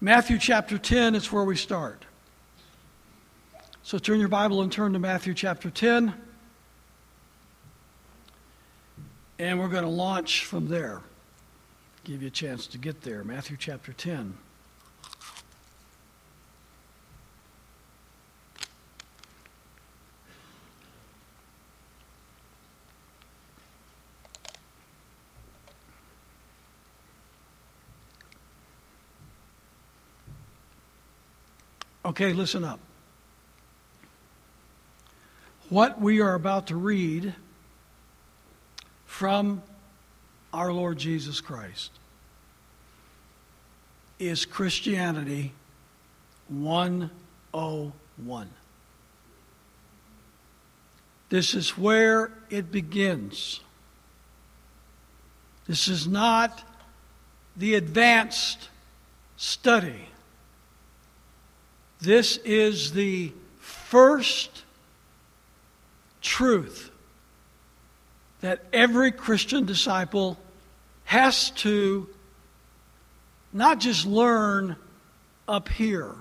Matthew chapter 10 is where we start. So turn your Bible and turn to Matthew chapter 10. And we're going to launch from there. Give you a chance to get there. Matthew chapter 10. Okay, listen up. What we are about to read from our Lord Jesus Christ is Christianity 101. This is where it begins. This is not the advanced study. This is the first truth that every Christian disciple has to not just learn up here,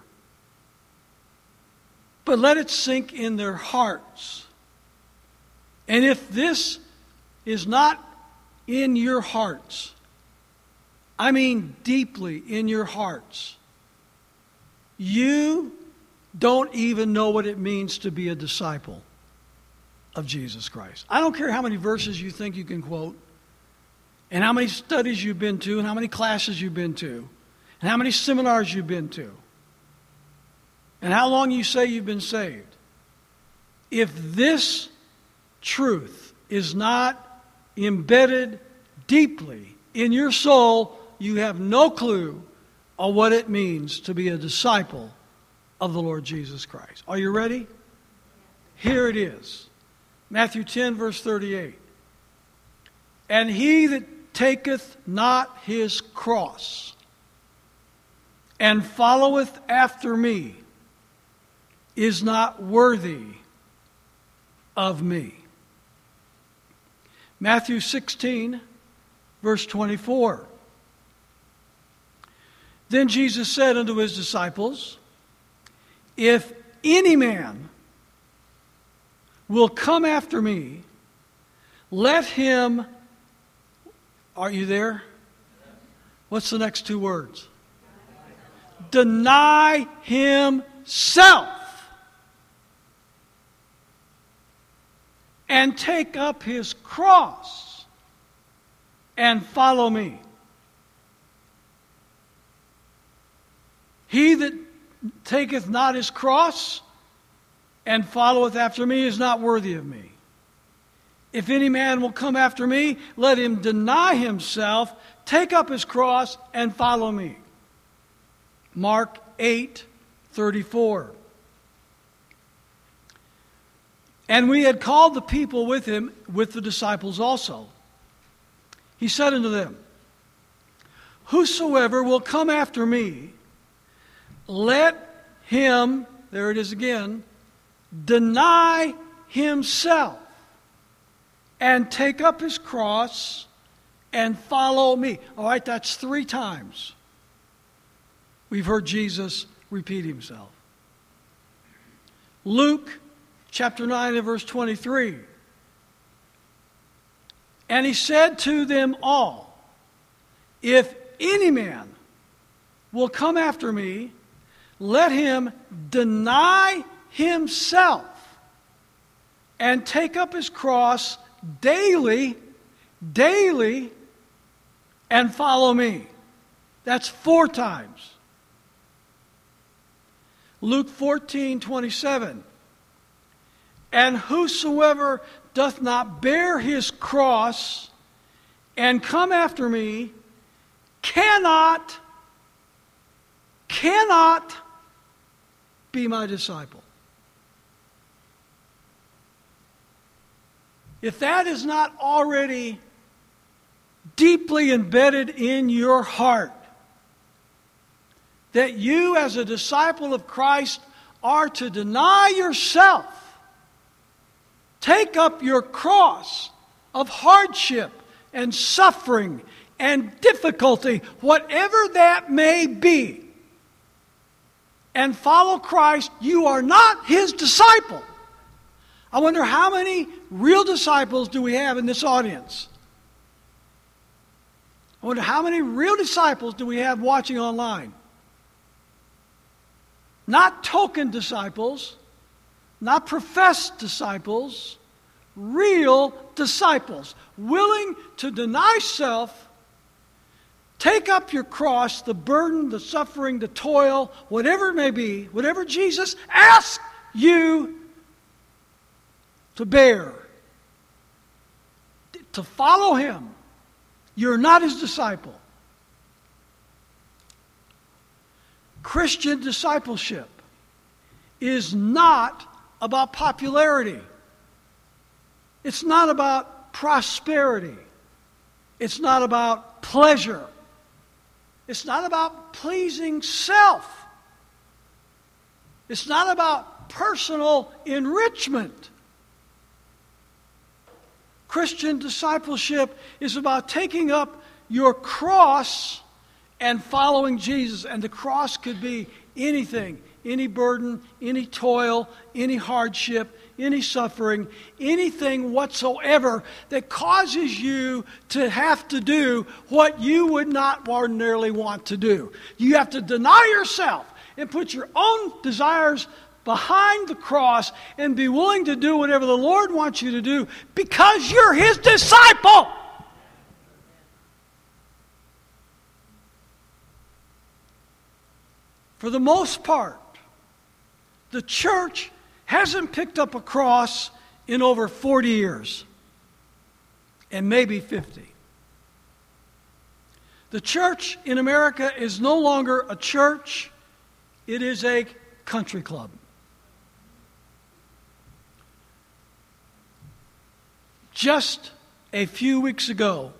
but let it sink in their hearts. And if this is not in your hearts, I mean deeply in your hearts, you don't even know what it means to be a disciple of Jesus Christ. I don't care how many verses you think you can quote, and how many studies you've been to, and how many classes you've been to, and how many seminars you've been to, and how long you say you've been saved. If this truth is not embedded deeply in your soul, you have no clue of what it means to be a disciple of the Lord Jesus Christ. Are you ready? Here it is. Matthew 10, verse 38. And he that taketh not his cross and followeth after me is not worthy of me. Matthew 16, verse 24. Then Jesus said unto his disciples, if any man will come after me, let him, are you there? What's the next two words? Deny himself and take up his cross and follow me. He that taketh not his cross and followeth after me is not worthy of me. If any man will come after me, let him deny himself, take up his cross, and follow me. Mark 8:34. And we had called the people with him, with the disciples also. He said unto them, whosoever will come after me, let him, there it is again, deny himself and take up his cross and follow me. All right, that's 3 times we've heard Jesus repeat himself. Luke chapter 9 and verse 23. And he said to them all, if any man will come after me, let him deny himself and take up his cross daily, and follow me. That's 4 times. Luke 14:27. And whosoever doth not bear his cross and come after me cannot be my disciple. If that is not already deeply embedded in your heart, that you as a disciple of Christ are to deny yourself, take up your cross of hardship and suffering and difficulty, whatever that may be, and follow Christ, you are not His disciple. I wonder how many real disciples do we have in this audience? I wonder how many real disciples do we have watching online? Not token disciples, not professed disciples, real disciples, willing to deny self, take up your cross, the burden, the suffering, the toil, whatever it may be, whatever Jesus asks you to bear, to follow Him. You're not His disciple. Christian discipleship is not about popularity. It's not about prosperity. It's not about pleasure. It's not about pleasing self. It's not about personal enrichment. Christian discipleship is about taking up your cross and following Jesus. And the cross could be anything, any burden, any toil, any hardship, any suffering, anything whatsoever that causes you to have to do what you would not ordinarily want to do. You have to deny yourself and put your own desires behind the cross and be willing to do whatever the Lord wants you to do because you're His disciple. For the most part, the church hasn't picked up a cross in over 40 years, and maybe 50. The church in America is no longer a church, it is a country club. Just a few weeks ago,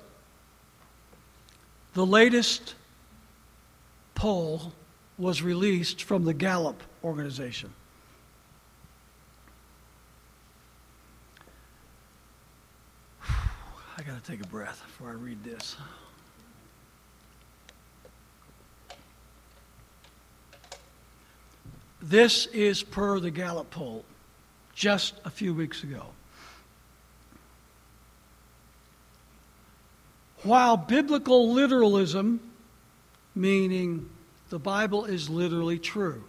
the latest poll was released from the Gallup organization. I got to take a breath before I read this. This is per the Gallup poll just a few weeks ago. While biblical literalism, meaning the Bible is literally true,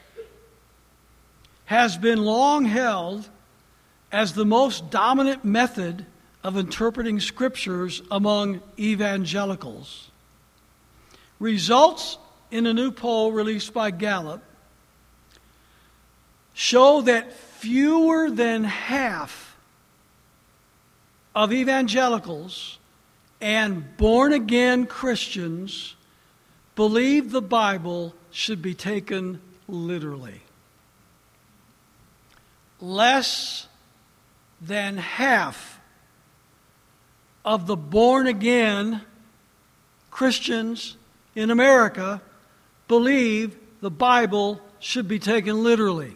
has been long held as the most dominant method of interpreting scriptures among evangelicals, results in a new poll released by Gallup show that fewer than half of evangelicals and born-again Christians believe the Bible should be taken literally. Less than half of the born-again Christians in America believe the Bible should be taken literally.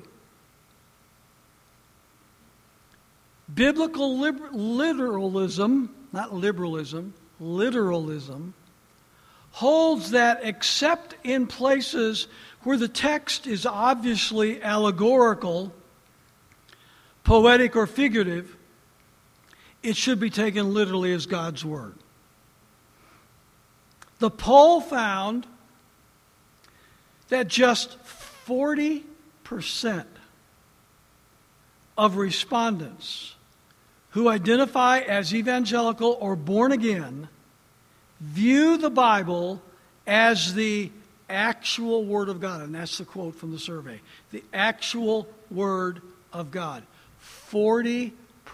Biblical literalism, not liberalism, literalism, holds that except in places where the text is obviously allegorical, poetic, or figurative, it should be taken literally as God's Word. The poll found that just 40% of respondents who identify as evangelical or born again view the Bible as the actual Word of God. And that's the quote from the survey. The actual Word of God. 40%.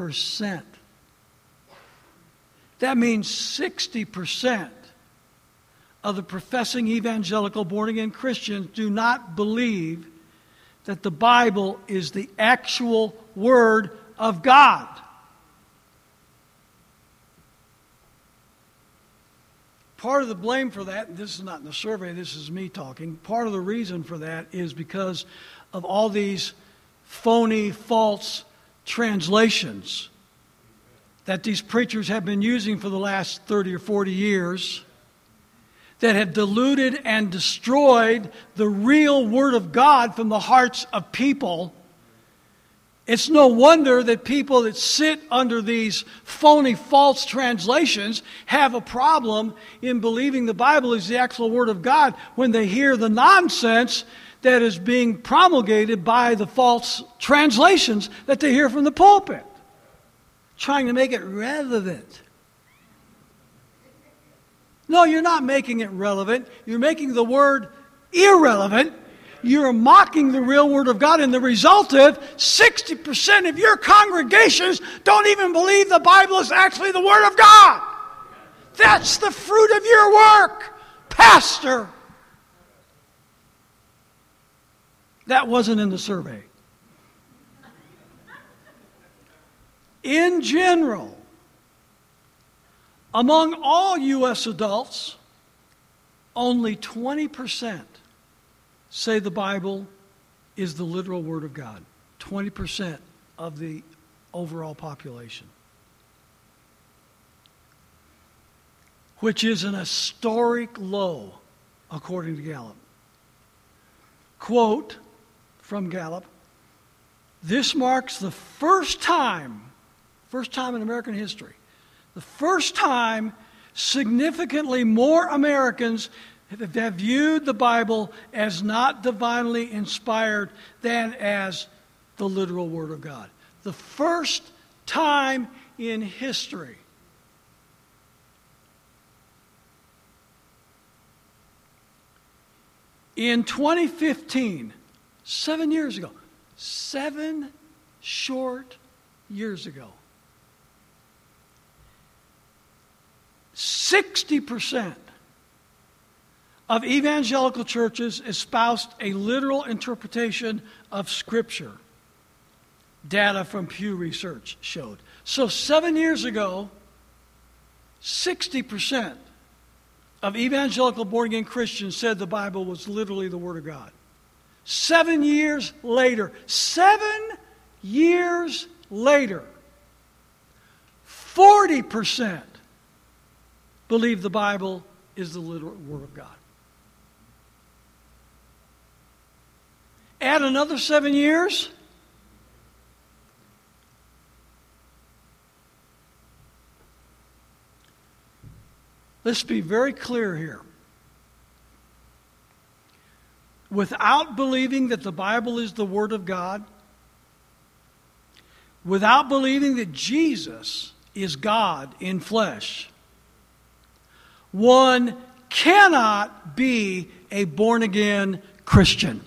That means 60% of the professing evangelical born-again Christians do not believe that the Bible is the actual Word of God. Part of the blame for that, and this is not in the survey, this is me talking, part of the reason for that is because of all these phony, false translations that these preachers have been using for the last 30 or 40 years that have diluted and destroyed the real Word of God from the hearts of people. It's no wonder that people that sit under these phony, false translations have a problem in believing the Bible is the actual Word of God when they hear the nonsense that is being promulgated by the false translations that they hear from the pulpit, trying to make it relevant. No, you're not making it relevant. You're making the Word irrelevant. You're mocking the real Word of God, and the result of 60% of your congregations don't even believe the Bible is actually the Word of God. That's the fruit of your work, pastor. That wasn't in the survey. In general, among all U.S. adults, only 20% say the Bible is the literal Word of God. 20% of the overall population. Which is an historic low, according to Gallup. Quote from Gallup, "This marks the first time in American history, the first time significantly more Americans have viewed the Bible as not divinely inspired than as the literal Word of God." The first time in history. In 2015, 7 years ago, 7 short years ago, 60% of evangelical churches espoused a literal interpretation of Scripture. Data from Pew Research showed. So 7 years ago, 60% of evangelical born-again Christians said the Bible was literally the Word of God. 7 years later, 40% believe the Bible is the literal Word of God. Add another 7 years, let's be very clear here. Without believing that the Bible is the Word of God, without believing that Jesus is God in flesh, one cannot be a born-again Christian.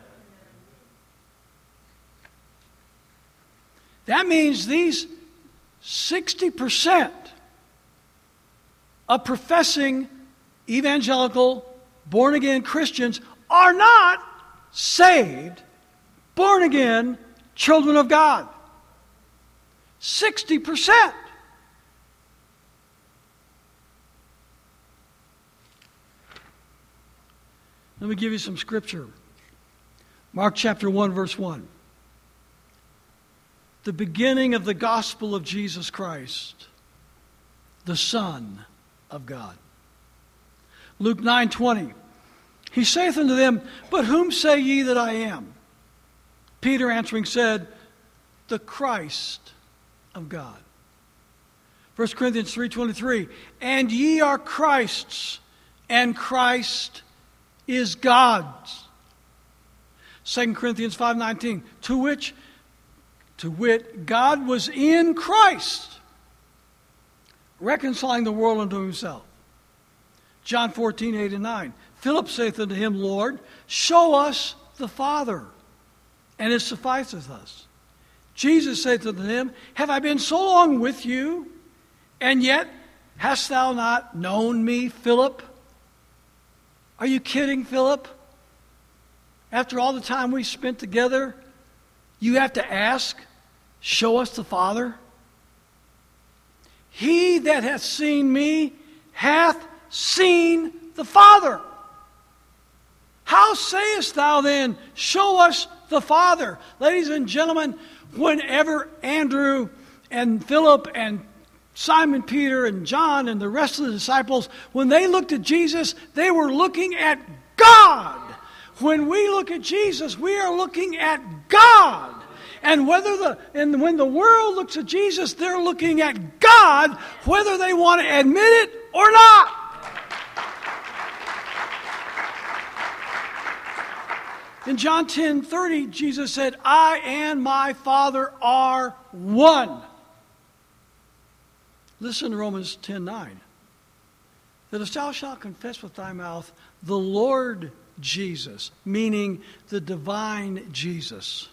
That means these 60% of professing evangelical born-again Christians are not saved, born-again children of God. 60%. Let me give you some scripture. Mark chapter 1, verse 1. The beginning of the gospel of Jesus Christ, the Son of God. Luke 9:20. He saith unto them, But whom say ye that I am? Peter answering said, The Christ of God. 1 Corinthians 3:23. And ye are Christ's, and Christ is God's. 2 Corinthians 5:19. To wit, God was in Christ, reconciling the world unto himself. John 14:8 and 9. Philip saith unto him, Lord, show us the Father, and it sufficeth us. Jesus saith unto him, Have I been so long with you, and yet hast thou not known me, Philip? Are you kidding, Philip? After all the time we spent together, you have to ask, show us the Father? He that hath seen me hath seen the Father. How sayest thou then, show us the Father? Ladies and gentlemen, whenever Andrew and Philip and Simon Peter and John and the rest of the disciples, when they looked at Jesus, they were looking at God. When we look at Jesus, we are looking at God. And when the world looks at Jesus, they're looking at God, whether they want to admit it or not. In John 10:30, Jesus said, I and my Father are one. Listen to Romans 10:9. That if thou shalt confess with thy mouth the Lord Jesus, meaning the divine Jesus,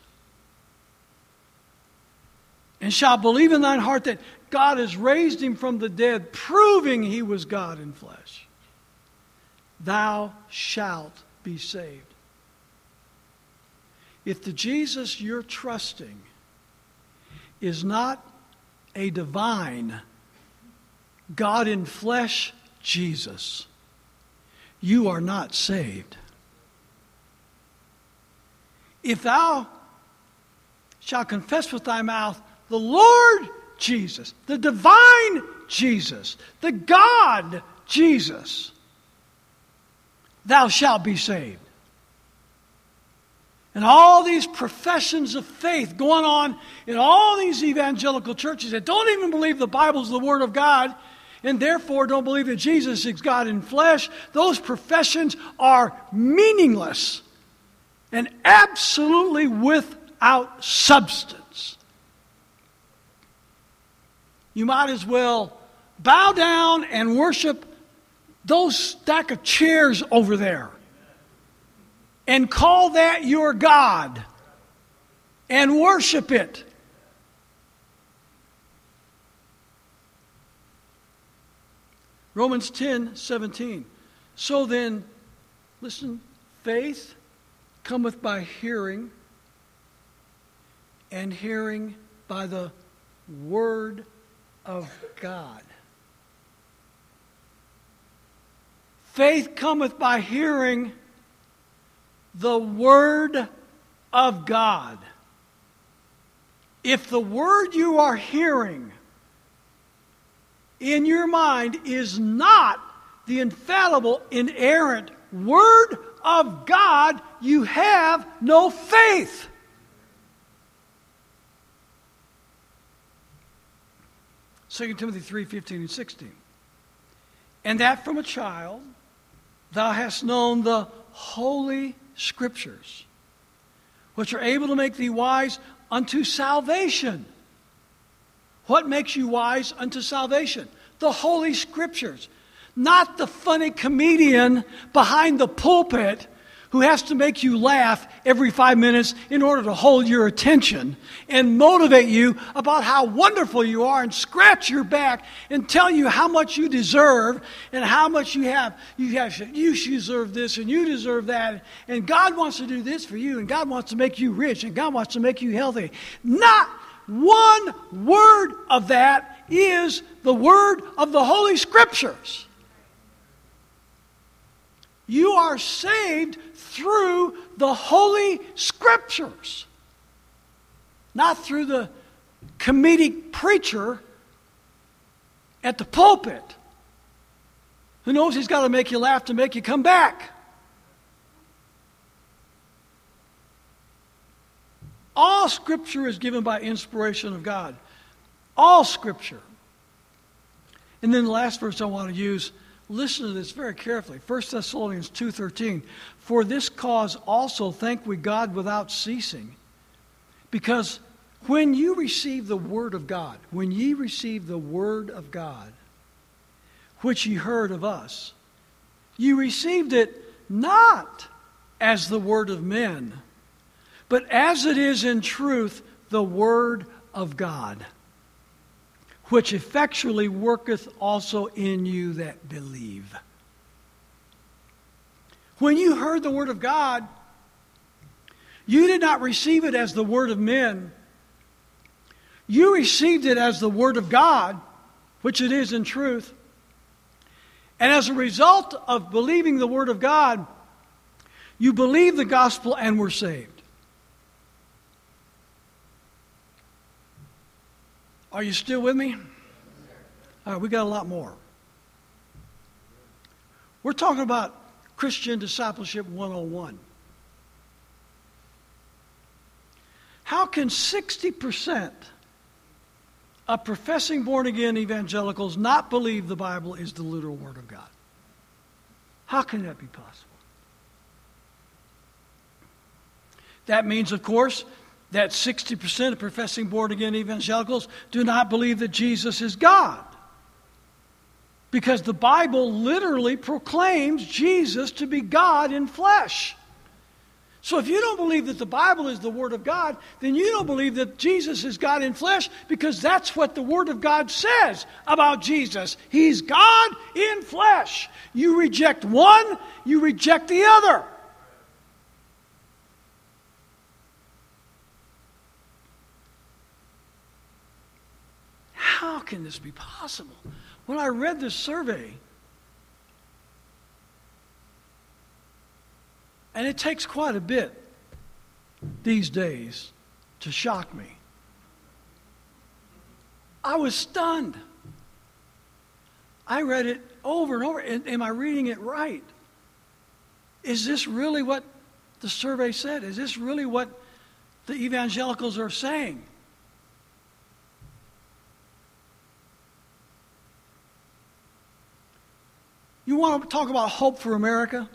and shalt believe in thine heart that God has raised him from the dead, proving he was God in flesh, thou shalt be saved. If the Jesus you're trusting is not a divine, God in flesh Jesus, you are not saved. If thou shalt confess with thy mouth the Lord Jesus, the divine Jesus, the God Jesus, thou shalt be saved. And all these professions of faith going on in all these evangelical churches that don't even believe the Bible's the Word of God, and therefore don't believe that Jesus is God in flesh, those professions are meaningless and absolutely without substance. You might as well bow down and worship those stack of chairs over there and call that your God and worship it. Romans 10:17. So then, listen, faith cometh by hearing, and hearing by the word of God. Faith cometh by hearing the word of God. If the word you are hearing in your mind is not the infallible, inerrant word of God, you have no faith. 2 Timothy 3:15 and 16. And that from a child thou hast known the Holy Scriptures, which are able to make thee wise unto salvation. What makes you wise unto salvation? The Holy Scriptures. Not the funny comedian behind the pulpit who has to make you laugh every 5 minutes in order to hold your attention and motivate you about how wonderful you are and scratch your back and tell you how much you deserve and how much you have. You deserve this and you deserve that. And God wants to do this for you and God wants to make you rich and God wants to make you healthy. Not one word of that is the word of the Holy Scriptures. You are saved through the Holy Scriptures, not through the comedic preacher at the pulpit who knows he's got to make you laugh to make you come back. All Scripture is given by inspiration of God. All Scripture. And then the last verse I want to use, listen to this very carefully. 1 Thessalonians 2:13. For this cause also thank we God without ceasing. Because when you receive the Word of God, when ye receive the Word of God, which ye heard of us, ye received it not as the word of men, but as it is in truth the Word of God, which effectually worketh also in you that believe. When you heard the Word of God, you did not receive it as the word of men. You received it as the Word of God, which it is in truth. And as a result of believing the Word of God, you believed the gospel and were saved. Are you still with me? All right, we got a lot more. We're talking about Christian Discipleship 101. How can 60% of professing born-again evangelicals not believe the Bible is the literal Word of God? How can that be possible? That means, of course, that 60% of professing born-again evangelicals do not believe that Jesus is God. Because the Bible literally proclaims Jesus to be God in flesh. So if you don't believe that the Bible is the Word of God, then you don't believe that Jesus is God in flesh, because that's what the Word of God says about Jesus. He's God in flesh. You reject one, you reject the other. How can this be possible? When I read this survey, and it takes quite a bit these days to shock me, I was stunned. I read it over and over. Am I reading it right? Is this really what the survey said? Is this really what the evangelicals are saying? You want to talk about hope for America?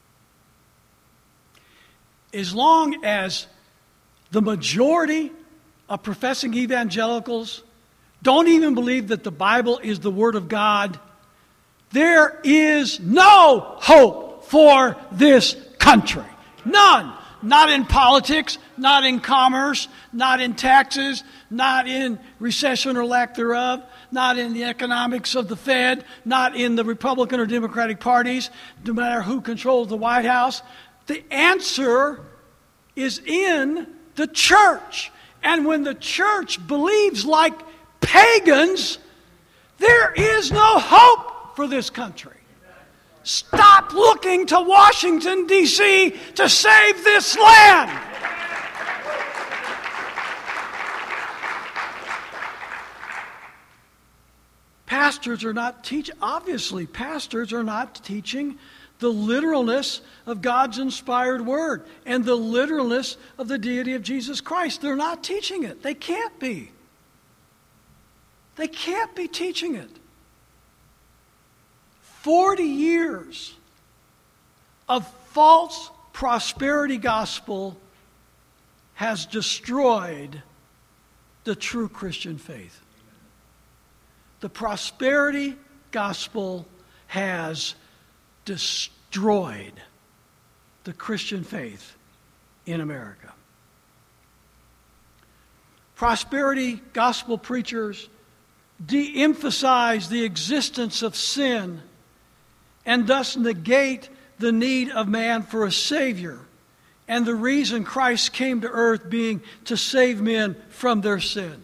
As long as the majority of professing evangelicals don't even believe that the Bible is the Word of God, there is no hope for this country. None. Not in politics, not in commerce, not in taxes, not in recession or lack thereof, not in the economics of the Fed, not in the Republican or Democratic parties, no matter who controls the White House. The answer is in the church. And when the church believes like pagans, there is no hope for this country. Stop looking to Washington, D.C. to save this land. Pastors are not teaching, obviously, pastors are not teaching the literalness of God's inspired word and the literalness of the deity of Jesus Christ. They're not teaching it. They can't be. They can't be teaching it. 40 years of false prosperity gospel has destroyed the true Christian faith. The prosperity gospel has destroyed the Christian faith in America. Prosperity gospel preachers de-emphasize the existence of sin and thus negate the need of man for a Savior and the reason Christ came to earth being to save men from their sin.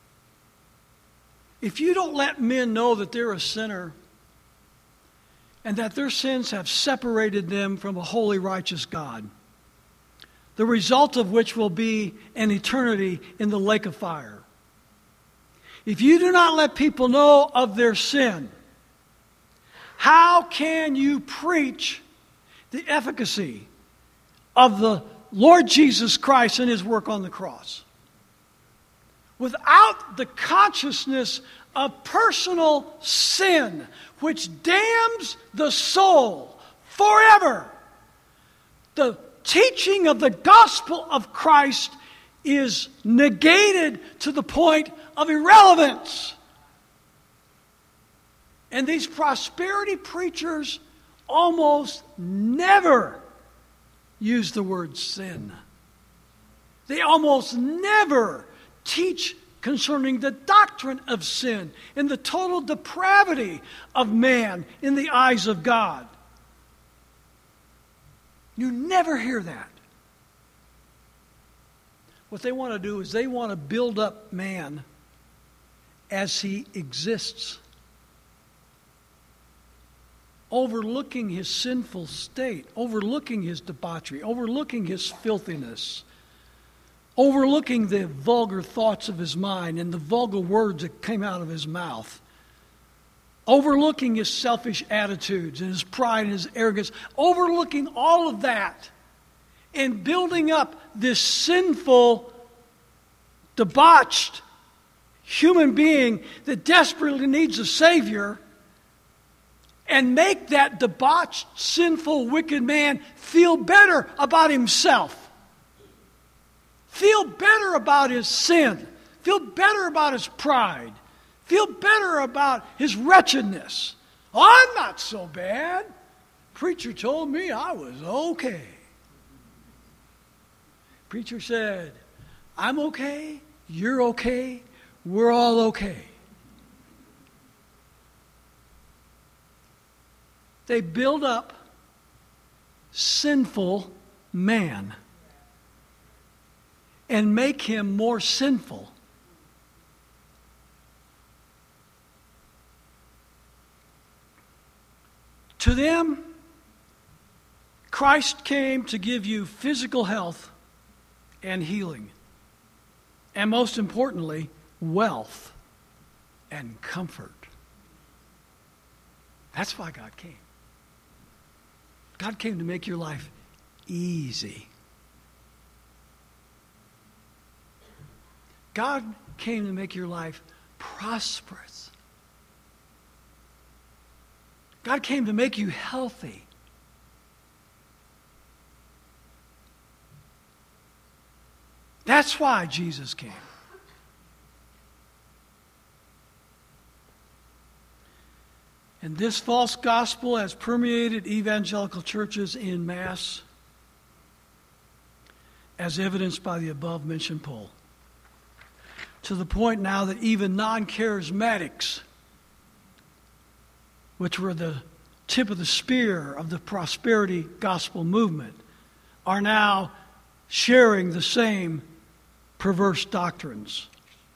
If you don't let men know that they're a sinner and that their sins have separated them from a holy, righteous God, the result of which will be an eternity in the lake of fire. If you do not let people know of their sin, how can you preach the efficacy of the Lord Jesus Christ and His work on the cross? Without the consciousness of personal sin, which damns the soul forever, the teaching of the gospel of Christ is negated to the point of irrelevance. And these prosperity preachers almost never use the word sin. They almost never teach concerning the doctrine of sin and the total depravity of man in the eyes of God. You never hear that. What they want to do is they want to build up man as he exists, overlooking his sinful state, overlooking his debauchery, overlooking his filthiness, overlooking the vulgar thoughts of his mind and the vulgar words that came out of his mouth. overlooking his selfish attitudes and his pride and his arrogance, overlooking all of that and building up this sinful, debauched human being that desperately needs a Savior, and make that debauched, sinful, wicked man feel better about himself, feel better about his sin, feel better about his pride, feel better about his wretchedness. Oh, I'm not so bad. Preacher told me I was okay. Preacher said, I'm okay, you're okay, we're all okay. They build up sinful man and make him more sinful. To them, Christ came to give you physical health and healing, and most importantly, wealth and comfort. That's why God came. God came to make your life easy. God came to make your life prosperous. God came to make you healthy. That's why Jesus came. And this false gospel has permeated evangelical churches en masse, as evidenced by the above-mentioned poll, to the point now that even non-charismatics, which were the tip of the spear of the prosperity gospel movement, are now sharing the same perverse doctrines.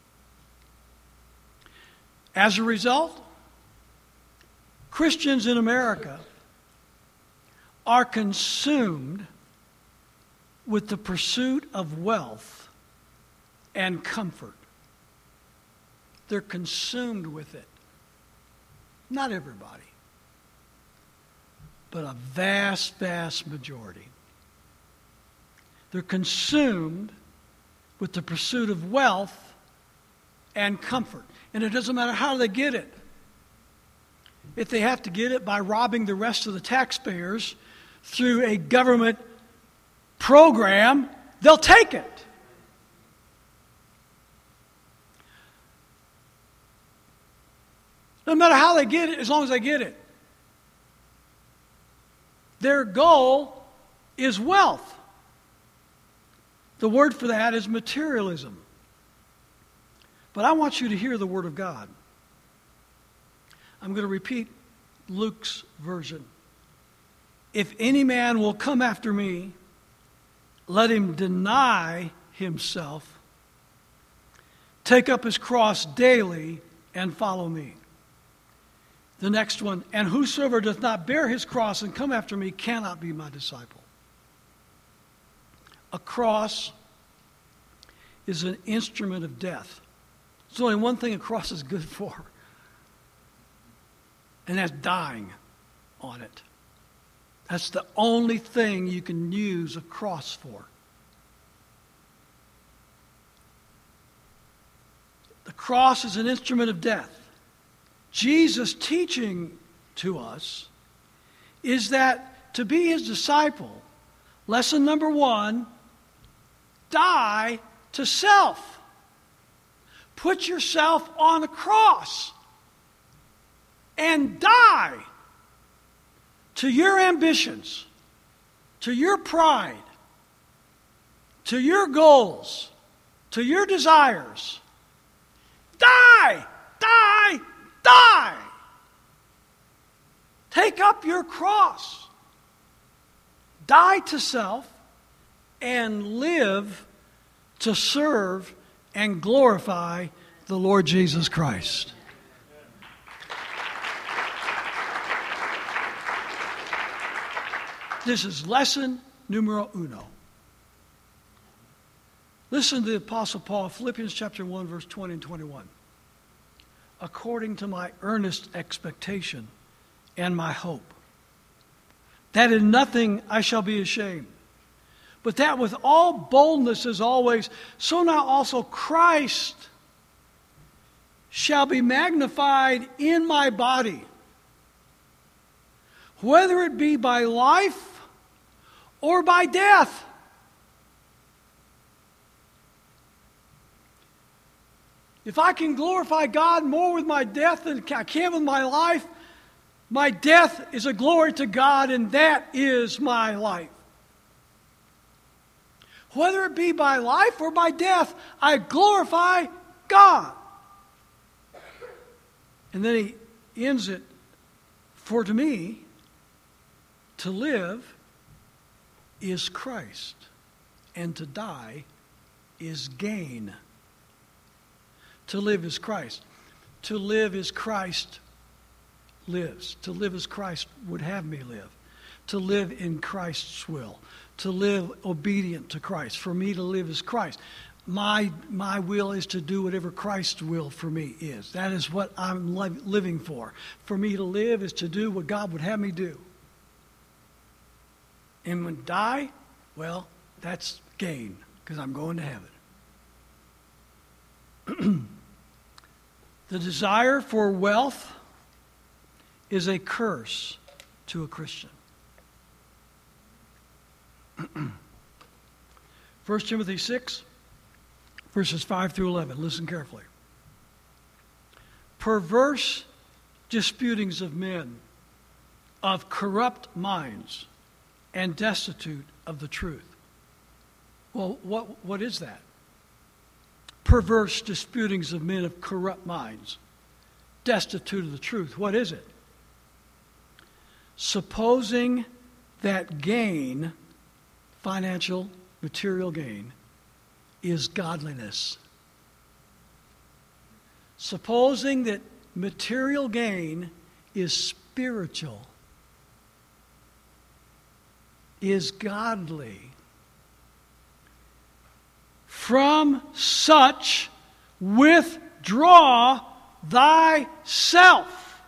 As a result, Christians in America are consumed with the pursuit of wealth and comfort. They're consumed with it. Not everybody, but a vast, vast majority. They're consumed with the pursuit of wealth and comfort. And it doesn't matter how they get it. If they have to get it by robbing the rest of the taxpayers through a government program, they'll take it. No matter how they get it, as long as they get it. Their goal is wealth. The word for that is materialism. But I want you to hear the word of God. I'm going to repeat Luke's version. If any man will come after me, let him deny himself, take up his cross daily, and follow me. The next one, and whosoever doth not bear his cross and come after me cannot be my disciple. A cross is an instrument of death. There's only one thing a cross is good for, and that's dying on it. That's the only thing you can use a cross for. The cross is an instrument of death. Jesus' teaching to us is that to be his disciple, lesson number one, die to self. Put yourself on the cross and die to your ambitions, to your pride, to your goals, to your desires. Die! Die! Die! Take up your cross. Die to self and live to serve and glorify the Lord Jesus Christ. This is lesson numero uno. Listen to the Apostle Paul, Philippians chapter 1, verse 20 and 21. according to my earnest expectation and my hope, that in nothing I shall be ashamed, but that with all boldness as always, so now also Christ shall be magnified in my body, whether it be by life or by death. If I can glorify God more with my death than I can with my life, my death is a glory to God, and that is my life. Whether it be by life or by death, I glorify God. And then he ends it, for to me, to live is Christ, and to die is gain. To live is Christ. To live is Christ lives. To live as Christ would have me live. To live in Christ's will. To live obedient to Christ. For me to live is Christ. My will is to do whatever Christ's will for me is. That is what I'm living for. For me to live is to do what God would have me do. And when I die, well, that's gain, because I'm going to heaven. The desire for wealth is a curse to a Christian. 1 Timothy 6, verses 5 through 11. Listen carefully. Perverse disputings of men, of corrupt minds, and destitute of the truth. Well, what is that? Perverse disputings of men of corrupt minds, destitute of the truth. What is it? Supposing that gain, financial, material gain, is godliness. Supposing that material gain is spiritual, is godly. From such withdraw thyself.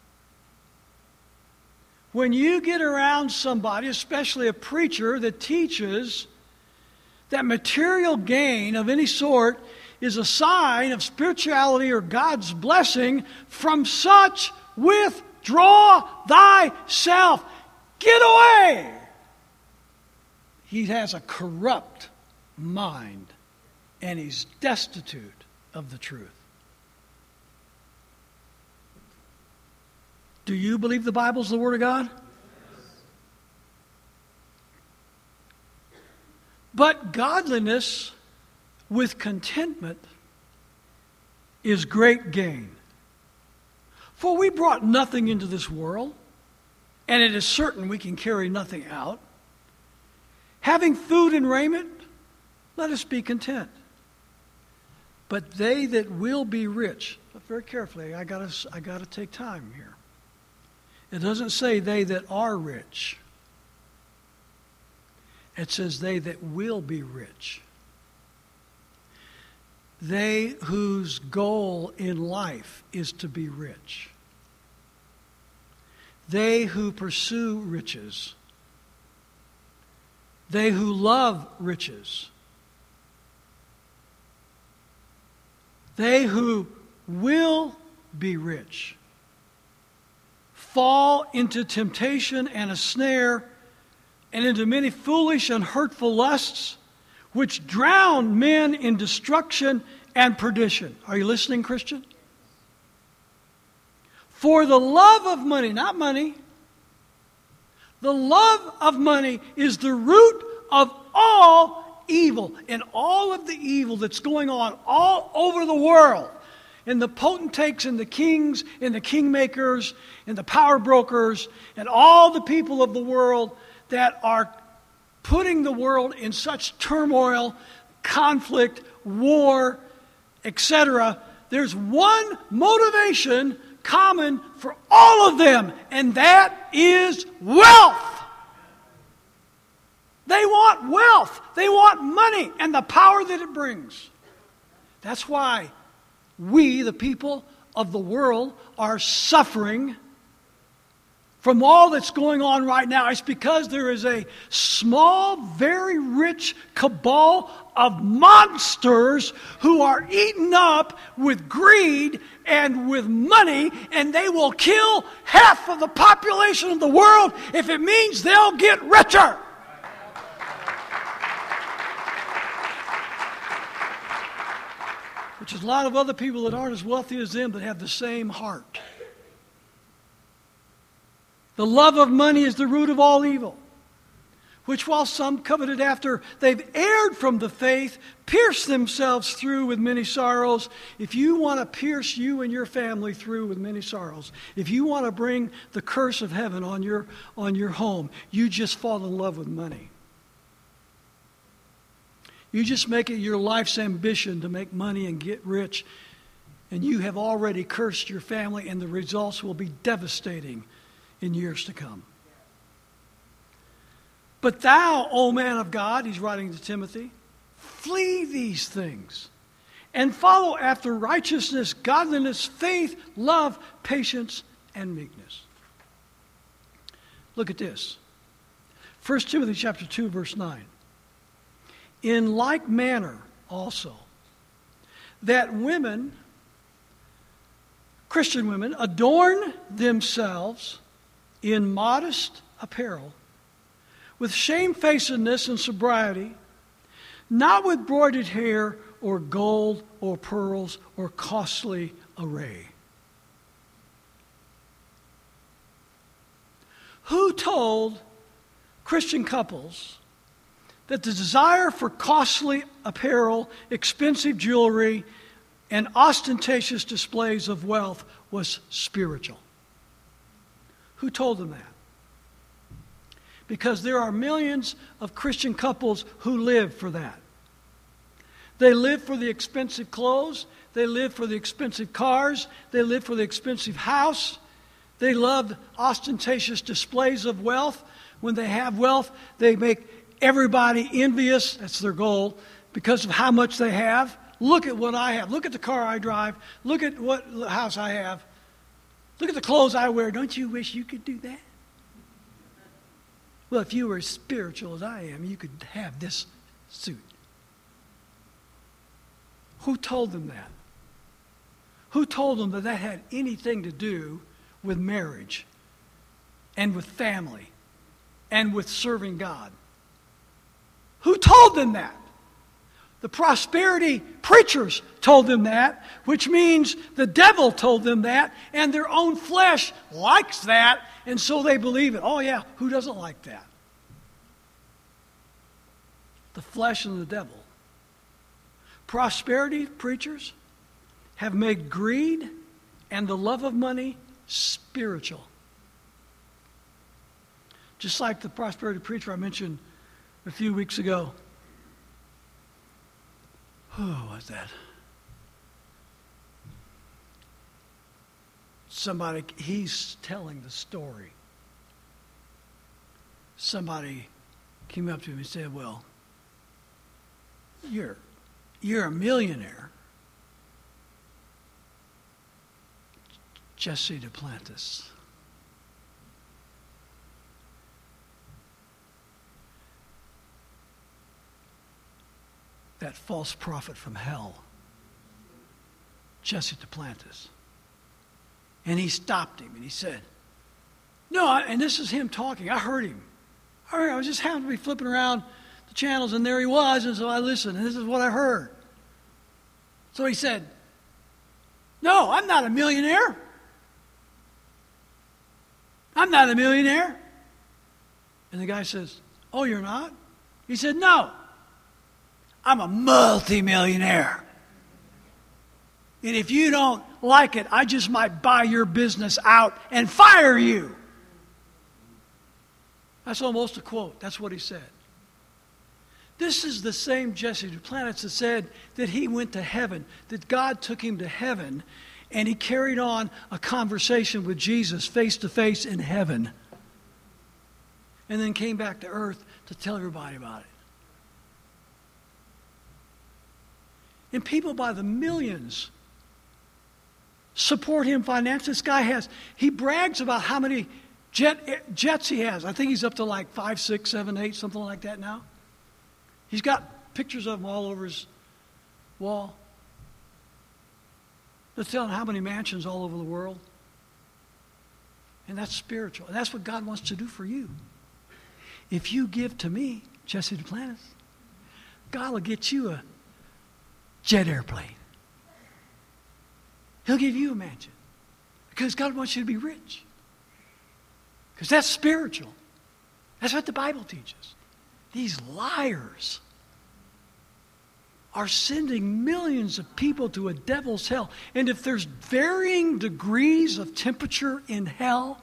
When you get around somebody, especially a preacher, that teaches that material gain of any sort is a sign of spirituality or God's blessing, from such withdraw thyself. Get away! He has a corrupt mind, and he's destitute of the truth. Do you believe the Bible's the Word of God? But godliness with contentment is great gain. For we brought nothing into this world, and it is certain we can carry nothing out. Having food and raiment, let us be content. But they that will be rich, very carefully, I gotta take time here. It doesn't say they that are rich. It says they that will be rich. They whose goal in life is to be rich. They who pursue riches. They who love riches. They who will be rich fall into temptation and a snare, and into many foolish and hurtful lusts, which drown men in destruction and perdition. Are you listening, Christian? For the love of money, not money, the love of money is the root of all evil, and all of the evil that's going on all over the world. And the potentates and the kings and the kingmakers and the power brokers and all the people of the world that are putting the world in such turmoil, conflict, war, etc. There's one motivation common for all of them, and that is wealth. They want wealth. They want money and the power that it brings. That's why we, the people of the world are suffering from all that's going on right now. It's because there is a small, very rich cabal of monsters who are eaten up with greed and with money, and they will kill half of the population of the world if it means they'll get richer. Which is a lot of other people that aren't as wealthy as them that have the same heart. The love of money is the root of all evil, which while some coveted after they've erred from the faith, pierced themselves through with many sorrows. If you want to pierce you and your family through with many sorrows, if you want to bring the curse of heaven on your home, you just fall in love with money. You just make it your life's ambition to make money and get rich, and you have already cursed your family, and the results will be devastating in years to come. But thou, O man of God, he's writing to Timothy, flee these things and follow after righteousness, godliness, faith, love, patience, and meekness. Look at this. 1 Timothy chapter 2, verse 9. In like manner also, that women, Christian women, adorn themselves in modest apparel, with shamefacedness and sobriety, not with broidered hair or gold or pearls or costly array. Who told Christian couples that the desire for costly apparel, expensive jewelry, and ostentatious displays of wealth was spiritual? Who told them that? Because there are millions of Christian couples who live for that. They live for the expensive clothes. They live for the expensive cars. They live for the expensive house. They love ostentatious displays of wealth. When they have wealth, they make everybody envious. That's their goal because of how much they have. Look at what I have. Look at the car I drive. Look at what house I have. Look at the clothes I wear. Don't you wish you could do that? Well, if you were as spiritual as I am, you could have this suit. Who told them that? Who told them that that had anything to do with marriage and with family and with serving God? Who told them that? The prosperity preachers told them that, which means the devil told them that, and their own flesh likes that, and so they believe it. Oh yeah, who doesn't like that? The flesh and the devil. Prosperity preachers have made greed and the love of money spiritual. Just like the prosperity preacher I mentioned a few weeks ago. Who was that? Somebody, he's telling the story. Somebody came up to him and said, well, you're a millionaire. Jesse Duplantis. That false prophet from hell, Jesse Duplantis. And he stopped him and he said, no, and this is him talking. I heard him. I was just happened to be flipping around the channels and there he was, and so I listened, and this is what I heard. So he said, no, I'm not a millionaire. I'm not a millionaire. And the guy says, oh, you're not? He said, no. I'm a multimillionaire. And if you don't like it, I just might buy your business out and fire you. That's almost a quote. That's what he said. This is the same Jesse Duplantis that said that he went to heaven, that God took him to heaven, and he carried on a conversation with Jesus face to face in heaven, and then came back to earth to tell everybody about it. And people by the millions support him financially. This guy he brags about how many jets he has. I think he's up to like 5, 6, 7, 8, something like that now. He's got pictures of them all over his wall. That's telling how many mansions all over the world. And that's spiritual. And that's what God wants to do for you. If you give to me, Jesse Duplantis, God will get you a jet airplane. He'll give you a mansion. Because God wants you to be rich. Because that's spiritual. That's what the Bible teaches. These liars are sending millions of people to a devil's hell. And if there's varying degrees of temperature in hell,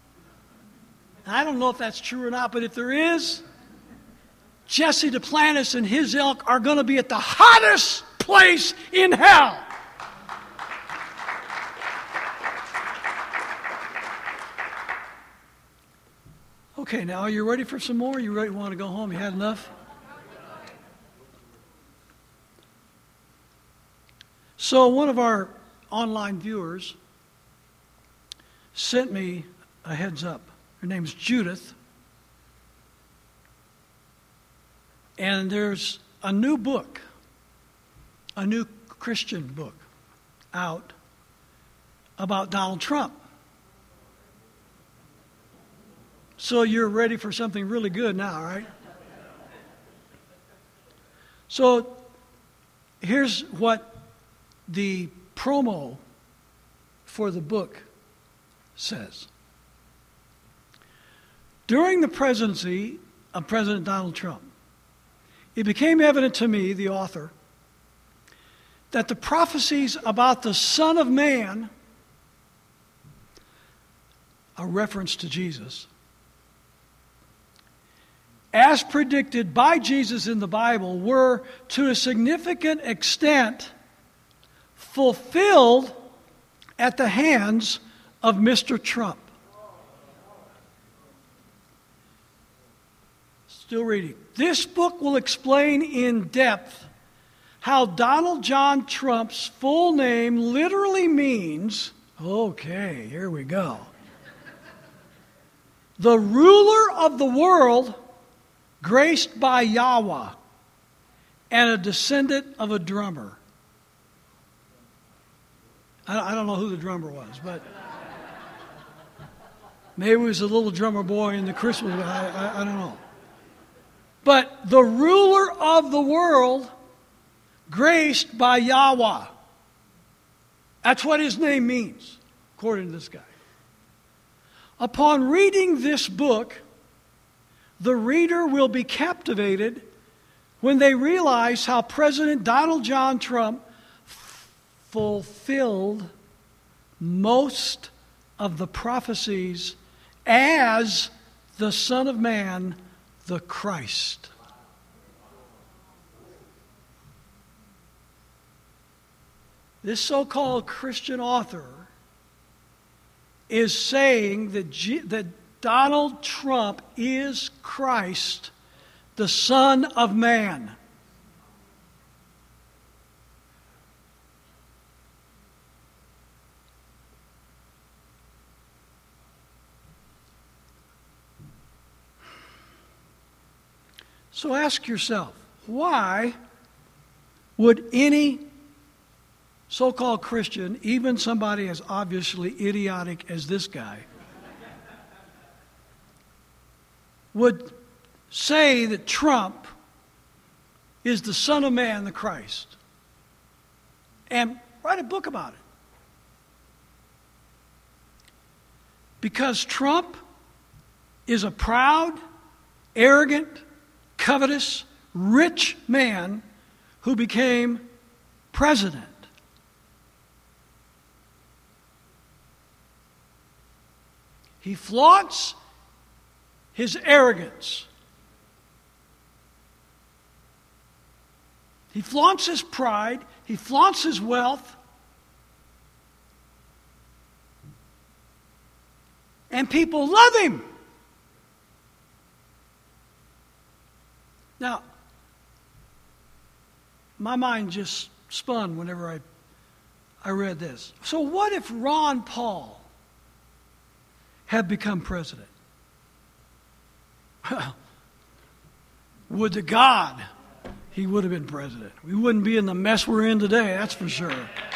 I don't know if that's true or not, but if there is, Jesse Duplantis and his ilk are going to be at the hottest place in hell. Okay, now are you ready for some more? You ready? Want to go home? You had enough? So one of our online viewers sent me a heads up. Her name's Judith. And there's a new book, a new Christian book out about Donald Trump. So you're ready for something really good now, right? So here's what the promo for the book says. During the presidency of President Donald Trump, it became evident to me, the author, that the prophecies about the Son of Man, a reference to Jesus, as predicted by Jesus in the Bible, were to a significant extent fulfilled at the hands of Mr. Trump. Still reading. This book will explain in depth how Donald John Trump's full name literally means, okay, here we go, the ruler of the world graced by Yahweh and a descendant of a drummer. I don't know who the drummer was, but maybe it was a little drummer boy in the Christmas. I don't know. But the ruler of the world, graced by Yahweh. That's what his name means, according to this guy. Upon reading this book, the reader will be captivated when they realize how President Donald John Trump fulfilled most of the prophecies as the Son of Man, the Christ. This so-called Christian author is saying that Donald Trump is Christ, the Son of Man. So ask yourself, why would any so-called Christian, even somebody as obviously idiotic as this guy, would say that Trump is the Son of Man, the Christ, and write a book about it? Because Trump is a proud, arrogant, covetous, rich man who became president. He flaunts his arrogance. He flaunts his pride. He flaunts his wealth. And people love him. Now, my mind just spun whenever I read this. So what if Ron Paul had become president? Would to God he would have been president. We wouldn't be in the mess we're in today, that's for sure.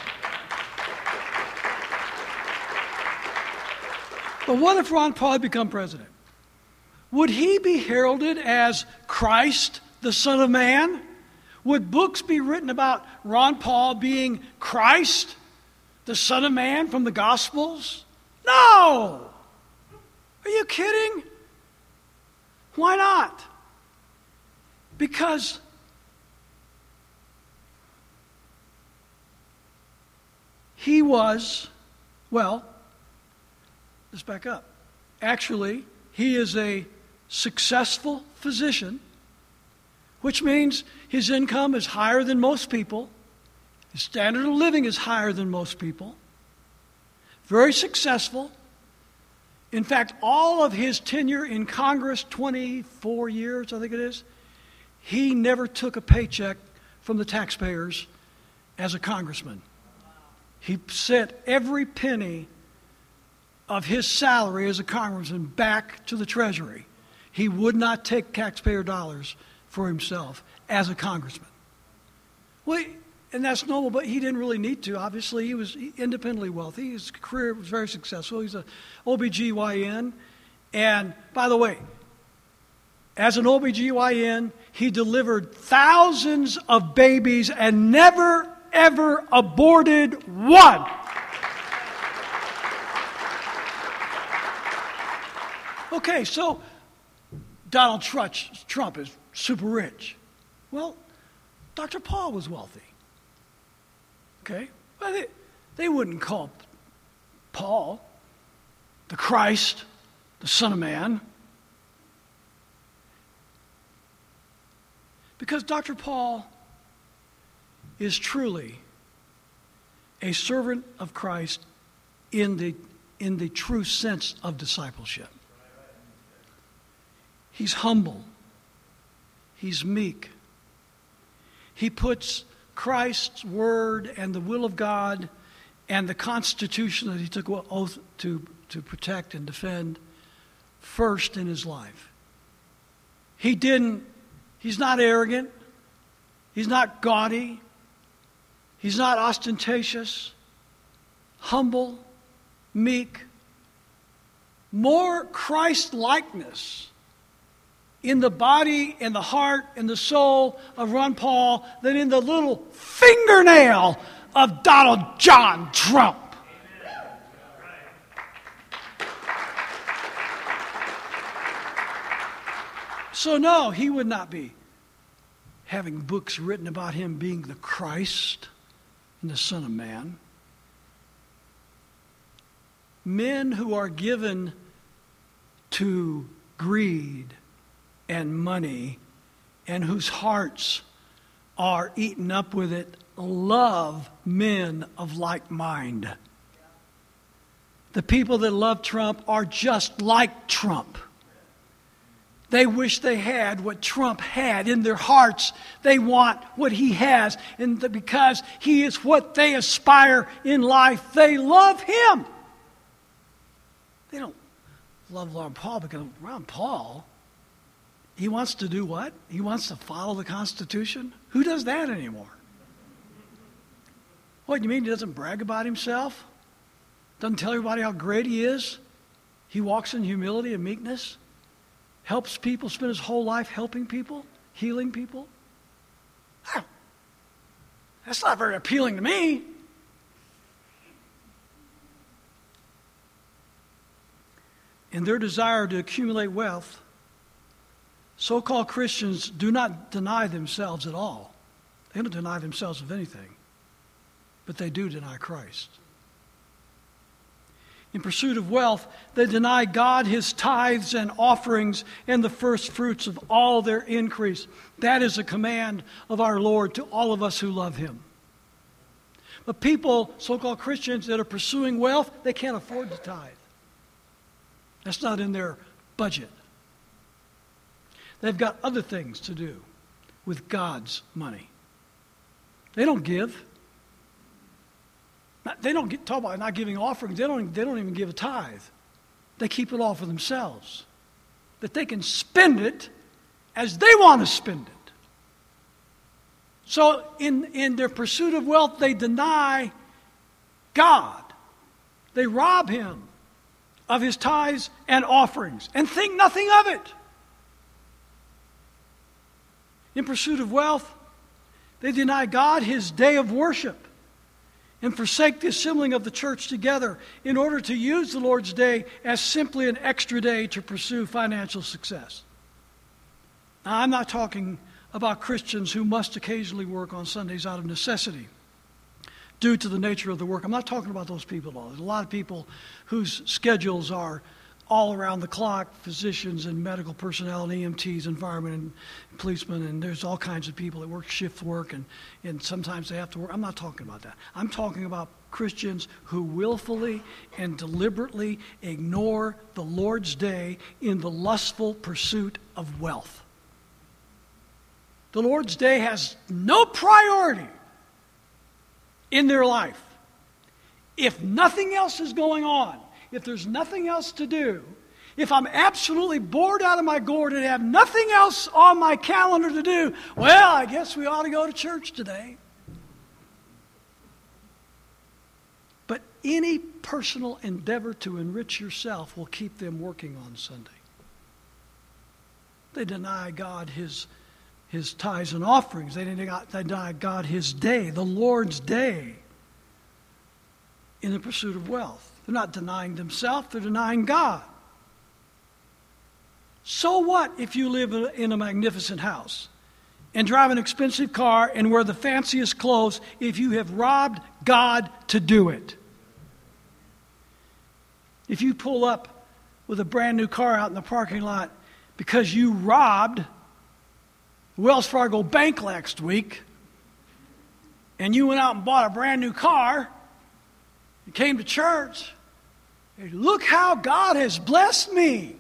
But what if Ron Paul had become president? Would he be heralded as Christ, the Son of Man? Would books be written about Ron Paul being Christ, the Son of Man from the Gospels? No! Are you kidding? Why not? Because he was, well, let's back up. Actually, he is a successful physician, which means his income is higher than most people. His standard of living is higher than most people. Very successful. In fact, all of his tenure in Congress, 24 years, I think it is, he never took a paycheck from the taxpayers as a congressman. He sent every penny of his salary as a congressman back to the Treasury. He would not take taxpayer dollars for himself as a congressman. Well, and that's noble, but he didn't really need to. Obviously, he was independently wealthy. His career was very successful. He's an OBGYN. And by the way, as an OBGYN, he delivered thousands of babies and never, ever aborted one. Okay, so Donald Trump is super rich. Well, Dr. Paul was wealthy. Okay? Well, they wouldn't call Paul the Christ, the Son of Man. Because Dr. Paul is truly a servant of Christ in the true sense of discipleship. He's humble. He's meek. He puts Christ's word and the will of God and the Constitution that he took an oath to protect and defend first in his life. He's not arrogant. He's not gaudy. He's not ostentatious. Humble, meek. More Christ-likeness in the body, in the heart, in the soul of Ron Paul than in the little fingernail of Donald John Trump. So no, he would not be having books written about him being the Christ and the Son of Man. Men who are given to greed and money and whose hearts are eaten up with it love men of like mind. The people that love Trump are just like Trump. They wish they had what Trump had in their hearts. They want what he has. And because he is what they aspire in life, they love him. They don't love Ron Paul because Ron Paul, he wants to do what? He wants to follow the Constitution? Who does that anymore? What, you mean he doesn't brag about himself? Doesn't tell everybody how great he is? He walks in humility and meekness? Helps people, spend his whole life helping people, healing people? Oh, that's not very appealing to me. In their desire to accumulate wealth, so-called Christians do not deny themselves at all. They don't deny themselves of anything, but they do deny Christ. In pursuit of wealth, they deny God his tithes and offerings and the first fruits of all their increase. That is a command of our Lord to all of us who love him. But people, so-called Christians that are pursuing wealth, they can't afford to tithe. That's not in their budget. They've got other things to do with God's money. They don't give. They don't talk about not giving offerings. They don't even give a tithe. They keep it all for themselves. That they can spend it as they want to spend it. So in their pursuit of wealth, they deny God. They rob him of his tithes and offerings and think nothing of it. In pursuit of wealth, they deny God his day of worship and forsake the assembling of the church together in order to use the Lord's day as simply an extra day to pursue financial success. Now, I'm not talking about Christians who must occasionally work on Sundays out of necessity due to the nature of the work. I'm not talking about those people at all. There's a lot of people whose schedules are all around the clock, physicians and medical personnel and EMTs, environment and policemen, and there's all kinds of people that work shift work, and sometimes they have to work. I'm not talking about that. I'm talking about Christians who willfully and deliberately ignore the Lord's day in the lustful pursuit of wealth. The Lord's day has no priority in their life. If nothing else is going on, if there's nothing else to do, if I'm absolutely bored out of my gourd and have nothing else on my calendar to do, well, I guess we ought to go to church today. But any personal endeavor to enrich yourself will keep them working on Sunday. They deny God his tithes and offerings. They deny God his day, the Lord's day, in the pursuit of wealth. They're not denying themselves, they're denying God. So what if you live in a magnificent house and drive an expensive car and wear the fanciest clothes if you have robbed God to do it? If you pull up with a brand new car out in the parking lot because you robbed Wells Fargo Bank last week and you went out and bought a brand new car, you came to church, and look how God has blessed me.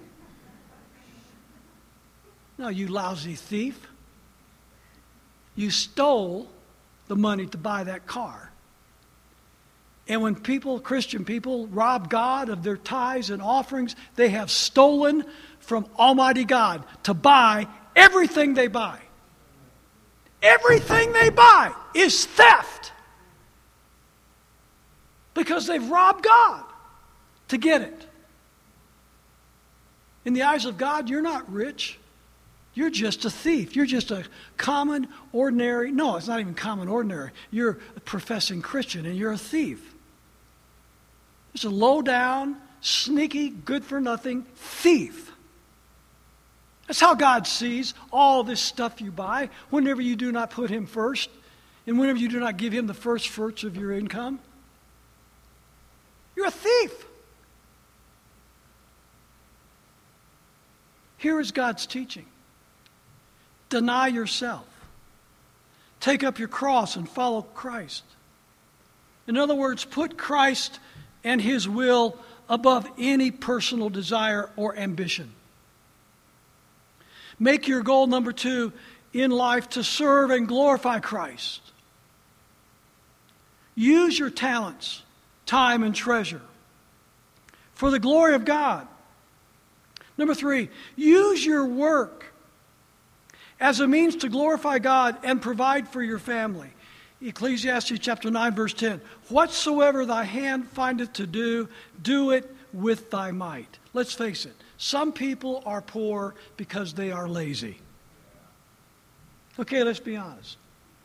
No, you lousy thief. You stole the money to buy that car. And when Christian people, rob God of their tithes and offerings, they have stolen from Almighty God to buy everything they buy. Everything they buy is theft. Because they've robbed God to get it. In the eyes of God, you're not rich. You're just a thief. You're just a common, ordinary, no, it's not even common, ordinary. You're a professing Christian and you're a thief. It's a low-down, sneaky, good-for-nothing thief. That's how God sees all this stuff you buy whenever you do not put him first and whenever you do not give him the first fruits of your income. You're a thief. Here is God's teaching. Deny yourself. Take up your cross and follow Christ. In other words, put Christ and his will above any personal desire or ambition. Make your goal, number 2, in life to serve and glorify Christ. Use your talents, time, and treasure for the glory of God. Number 3, use your work as a means to glorify God and provide for your family. Ecclesiastes chapter 9, verse 10. Whatsoever thy hand findeth to do, do it with thy might. Let's face it, some people are poor because they are lazy. Okay, let's be honest.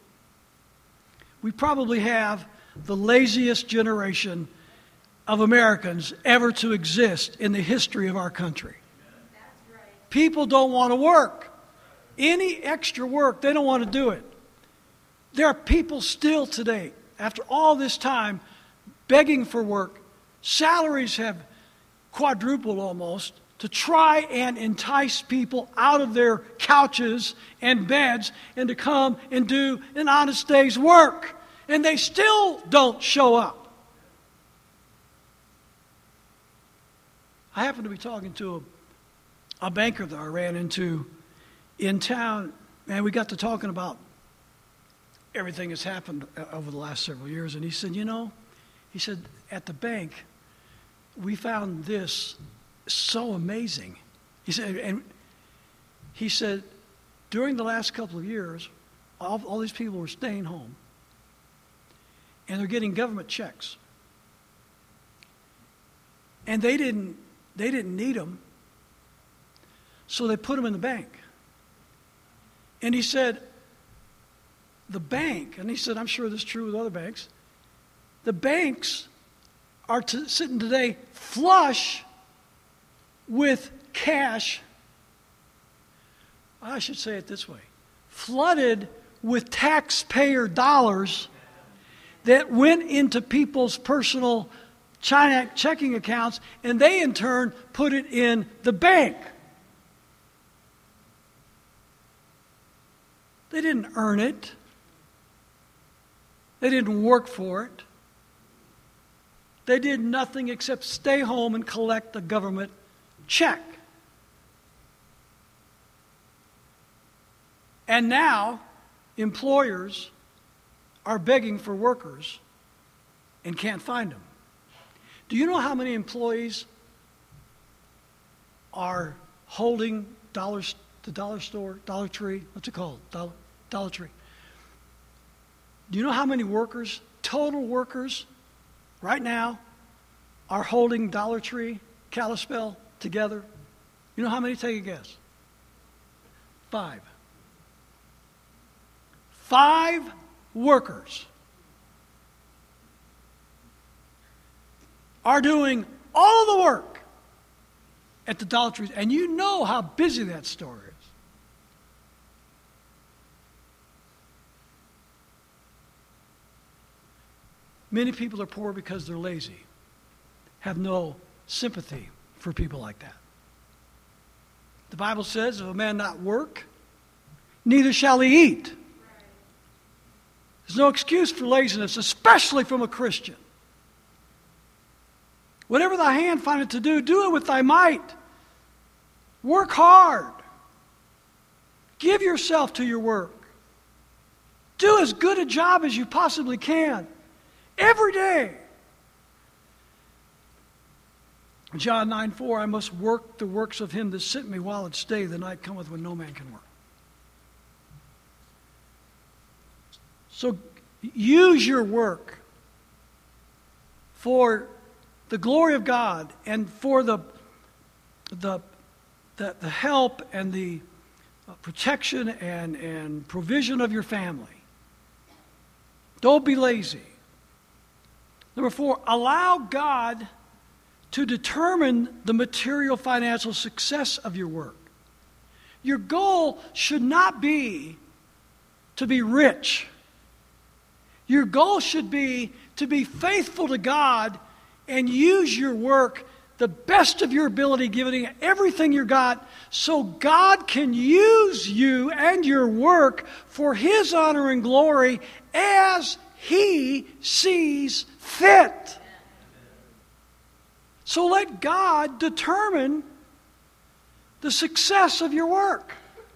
We probably have the laziest generation of Americans ever to exist in the history of our country. That's right. People don't want to work. Any extra work, they don't want to do it. There are people still today, after all this time, begging for work. Salaries have quadrupled almost to try and entice people out of their couches and beds and to come and do an honest day's work. And they still don't show up. I happened to be talking to a banker that I ran into in town, and we got to talking about everything that's happened over the last several years. And he said, He said, at the bank, we found this so amazing. He said, during the last couple of years, all these people were staying home, and they're getting government checks. And they didn't need them, so they put them in the bank. And he said, the bank, and he said, I'm sure this is true with other banks, the banks are sitting today flush with cash. I should say it this way, flooded with taxpayer dollars that went into people's personal checking accounts, and they in turn put it in the bank. They didn't earn it. They didn't work for it. They did nothing except stay home and collect the government check. And now, employers are begging for workers and can't find them. Do you know how many employees are holding the dollar store, Dollar Tree? What's it called? Dollar Tree. Do you know how many workers, total workers, right now are holding Dollar Tree, Kalispell together? You know how many? Take a guess. 5. 5 workers are doing all of the work at the Dollar Tree. And you know how busy that store is. Many people are poor because they're lazy, have no sympathy for people like that. The Bible says, if a man not work, neither shall he eat. There's no excuse for laziness, especially from a Christian. Whatever thy hand findeth to do, do it with thy might. Work hard. Give yourself to your work. Do as good a job as you possibly can. Every day. John 9:4, I must work the works of him that sent me while it's day. The night cometh when no man can work. So use your work for the glory of God and for the help and the protection and provision of your family. Don't be lazy. Number 4, allow God to determine the material financial success of your work. Your goal should not be to be rich. Your goal should be to be faithful to God and use your work the best of your ability, giving everything you got, so God can use you and your work for His honor and glory as He sees fit. So let God determine the success of your work.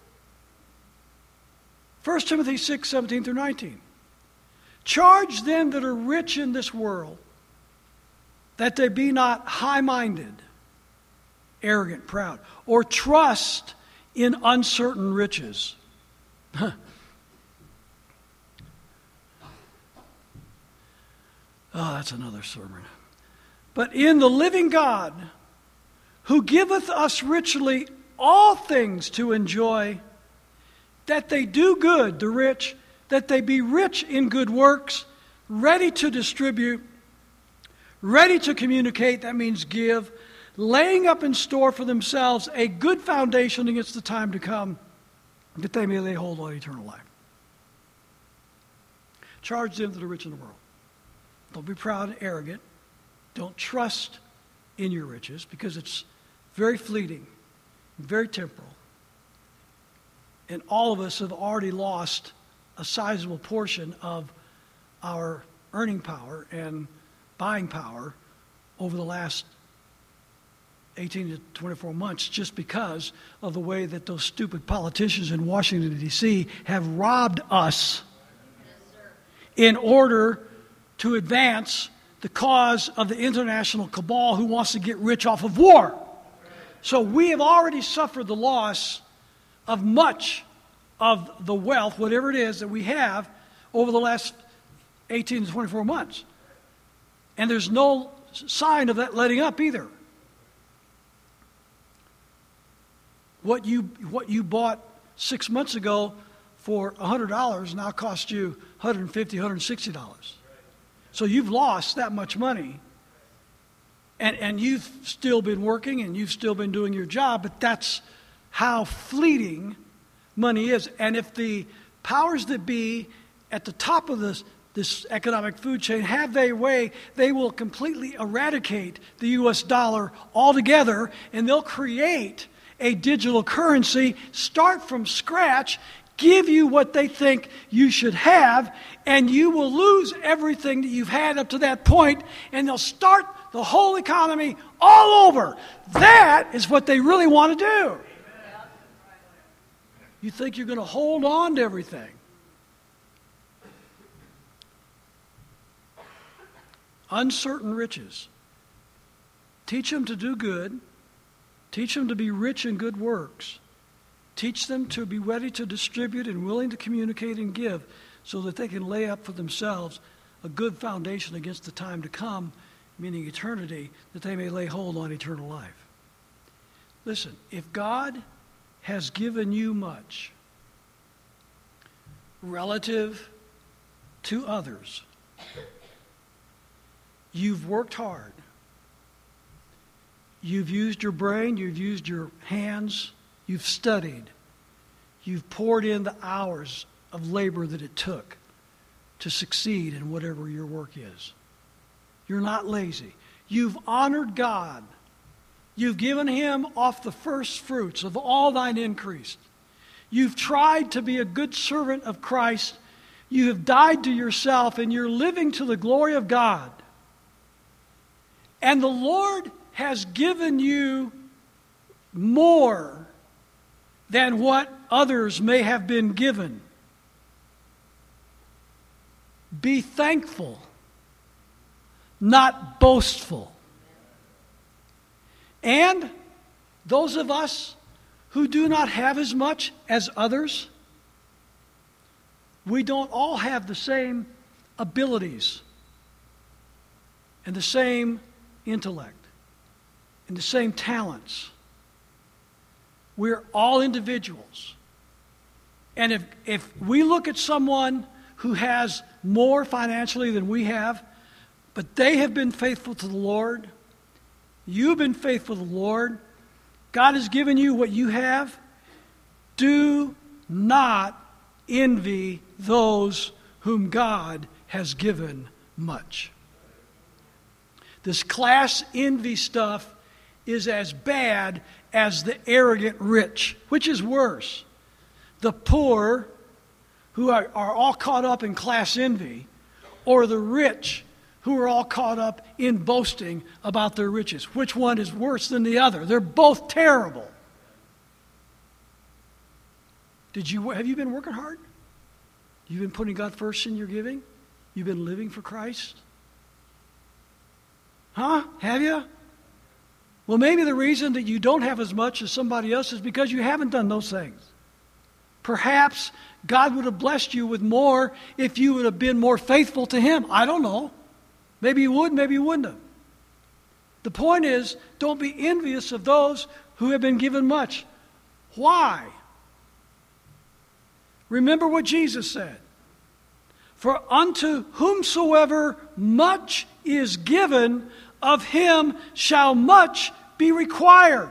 1 Timothy 6:17-19. Charge them that are rich in this world that they be not high-minded, arrogant, proud, or trust in uncertain riches. Oh, that's another sermon. But in the living God, who giveth us richly all things to enjoy, that they do good, the rich, that they be rich in good works, ready to distribute, ready to communicate, that means give, laying up in store for themselves a good foundation against the time to come, that they may lay hold on eternal life. Charge them that are rich in the world. Don't be proud and arrogant. Don't trust in your riches, because it's very fleeting, very temporal. And all of us have already lost a sizable portion of our earning power and buying power over the last 18 to 24 months just because of the way that those stupid politicians in Washington, D.C. have robbed us in order to advance the cause of the international cabal who wants to get rich off of war. So we have already suffered the loss of much of the wealth, whatever it is that we have, over the last 18 to 24 months. And there's no sign of that letting up either. What you bought 6 months ago for $100 now costs you $150, $160. So you've lost that much money. And you've still been working and you've still been doing your job, but that's how fleeting money is. And if the powers that be at the top of this economic food chain have their way, they will completely eradicate the U.S. dollar altogether, and they'll create a digital currency, start from scratch, give you what they think you should have, and you will lose everything that you've had up to that point, and they'll start the whole economy all over. That is what they really want to do. You think you're going to hold on to everything. Uncertain riches. Teach them to do good. Teach them to be rich in good works. Teach them to be ready to distribute and willing to communicate and give so that they can lay up for themselves a good foundation against the time to come, meaning eternity, that they may lay hold on eternal life. Listen, if God has given you much relative to others, you've worked hard, you've used your brain, you've used your hands, you've studied, you've poured in the hours of labor that it took to succeed in whatever your work is. You're not lazy. You've honored God. You've given Him off the first fruits of all thine increase. You've tried to be a good servant of Christ. You have died to yourself, and you're living to the glory of God. And the Lord has given you more than what others may have been given. Be thankful, not boastful. And those of us who do not have as much as others, we don't all have the same abilities and the same intellect and the same talents. We're all individuals. And if we look at someone who has more financially than we have, but they have been faithful to the Lord, you've been faithful to the Lord, God has given you what you have, do not envy those whom God has given much. This class envy stuff is as bad as the arrogant rich. Which is worse? The poor who are all caught up in class envy, or the rich who are all caught up in boasting about their riches? Which one is worse than the other? They're both terrible. Have you been working hard? You've been putting God first in your giving? You've been living for Christ? Huh? Have you? Well, maybe the reason that you don't have as much as somebody else is because you haven't done those things. Perhaps God would have blessed you with more if you would have been more faithful to Him. I don't know. Maybe you would, maybe you wouldn't have. The point is, don't be envious of those who have been given much. Why? Remember what Jesus said. For unto whomsoever much is given, of him shall much be required.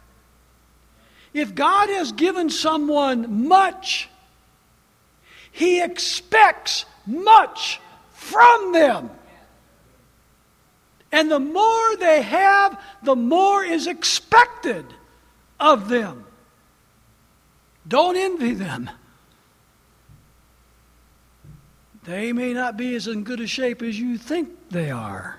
If God has given someone much, He expects much from them. And the more they have, the more is expected of them. Don't envy them. They may not be as in good a shape as you think they are.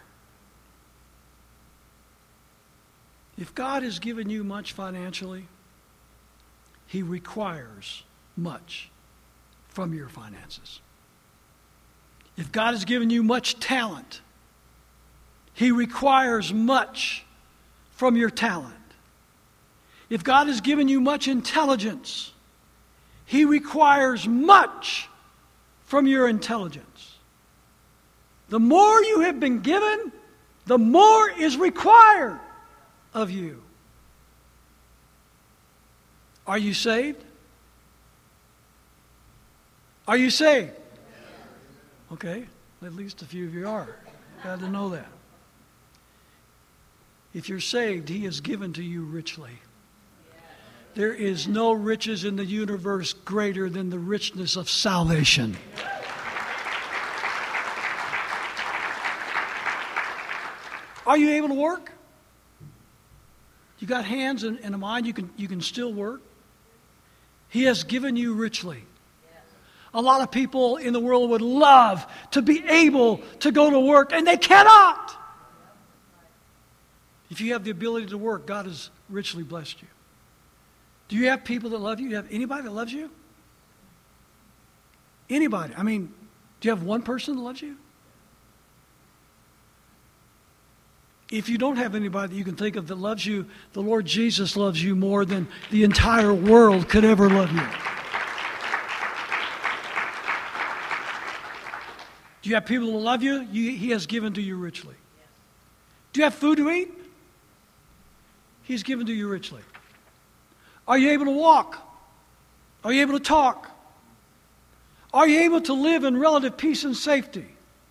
If God has given you much financially, He requires much from your finances. If God has given you much talent, He requires much from your talent. If God has given you much intelligence, He requires much from your intelligence. The more you have been given, the more is required of you. Are you saved? Are you saved? Okay, at least a few of you are. Glad to know that. If you're saved, He has given to you richly. There is no riches in the universe greater than the richness of salvation. Are you able to work? You got hands and a mind, you can still work. He has given you richly. A lot of people in the world would love to be able to go to work, and they cannot. If you have the ability to work, God has richly blessed you. Do you have people that love you? Do you have anybody that loves you? Anybody? I mean, do you have one person that loves you? If you don't have anybody that you can think of that loves you, the Lord Jesus loves you more than the entire world could ever love you. Do you have people that love you? He has given to you richly. Do you have food to eat? He's given to you richly. Are you able to walk? Are you able to talk? Are you able to live in relative peace and safety?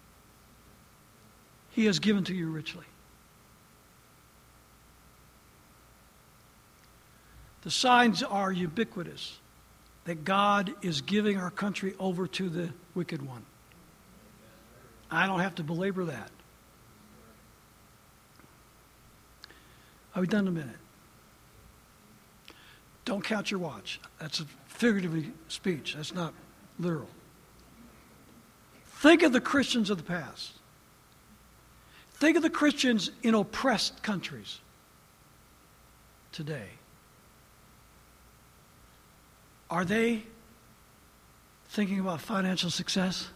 He has given to you richly. The signs are ubiquitous that God is giving our country over to the wicked one. I don't have to belabor that. Are we done in a minute? Don't count your watch. That's a figurative speech. That's not literal. Think of the Christians of the past. Think of the Christians in oppressed countries today. Are they thinking about financial success?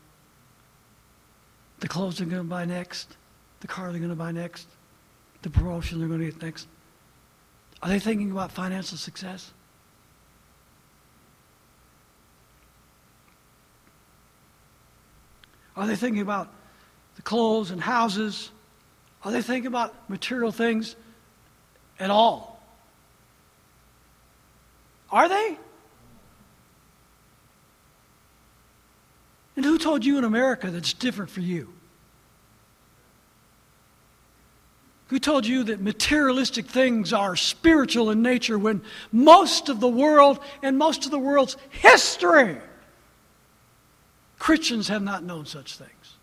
The clothes they're going to buy next? The car they're going to buy next? The promotion they're going to get next? Are they thinking about financial success? Are they thinking about the clothes and houses? Are they thinking about material things at all? Are they? And who told you in America that's different for you? Who told you that materialistic things are spiritual in nature when most of the world and most of the world's history, Christians have not known such things?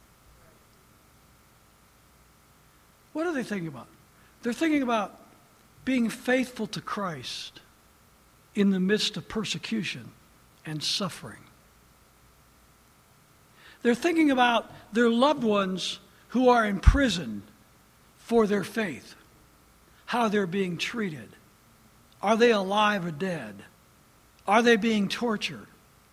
What are they thinking about? They're thinking about being faithful to Christ in the midst of persecution and suffering. They're thinking about their loved ones who are in prison for their faith, how they're being treated. Are they alive or dead? Are they being tortured?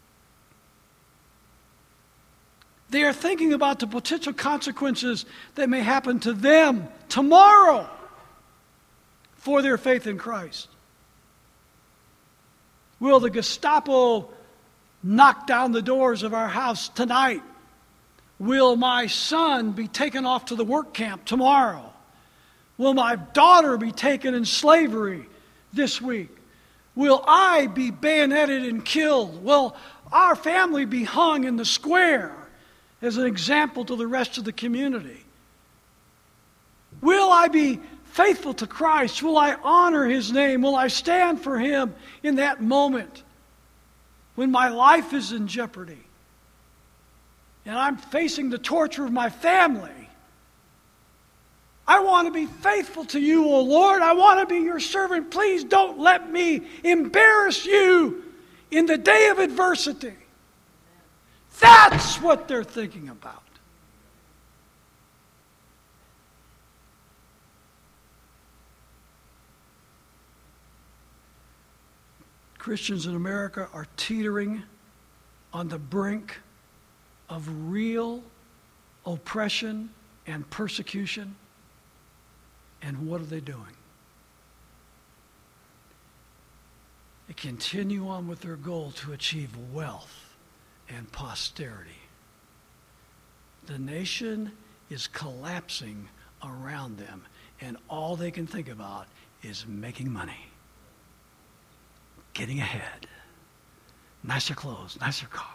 They are thinking about the potential consequences that may happen to them tomorrow for their faith in Christ. Will the Gestapo knock down the doors of our house tonight? Will my son be taken off to the work camp tomorrow? Will my daughter be taken in slavery this week? Will I be bayoneted and killed? Will our family be hung in the square as an example to the rest of the community? Will I be faithful to Christ? Will I honor His name? Will I stand for Him in that moment when my life is in jeopardy and I'm facing the torture of my family? I want to be faithful to you, O Lord. I want to be your servant. Please don't let me embarrass you in the day of adversity. That's what they're thinking about. Christians in America are teetering on the brink of real oppression and persecution And what are they doing? They continue on with their goal to achieve wealth and posterity. The nation is collapsing around them, and all they can think about is making money, getting ahead, nicer clothes, nicer car.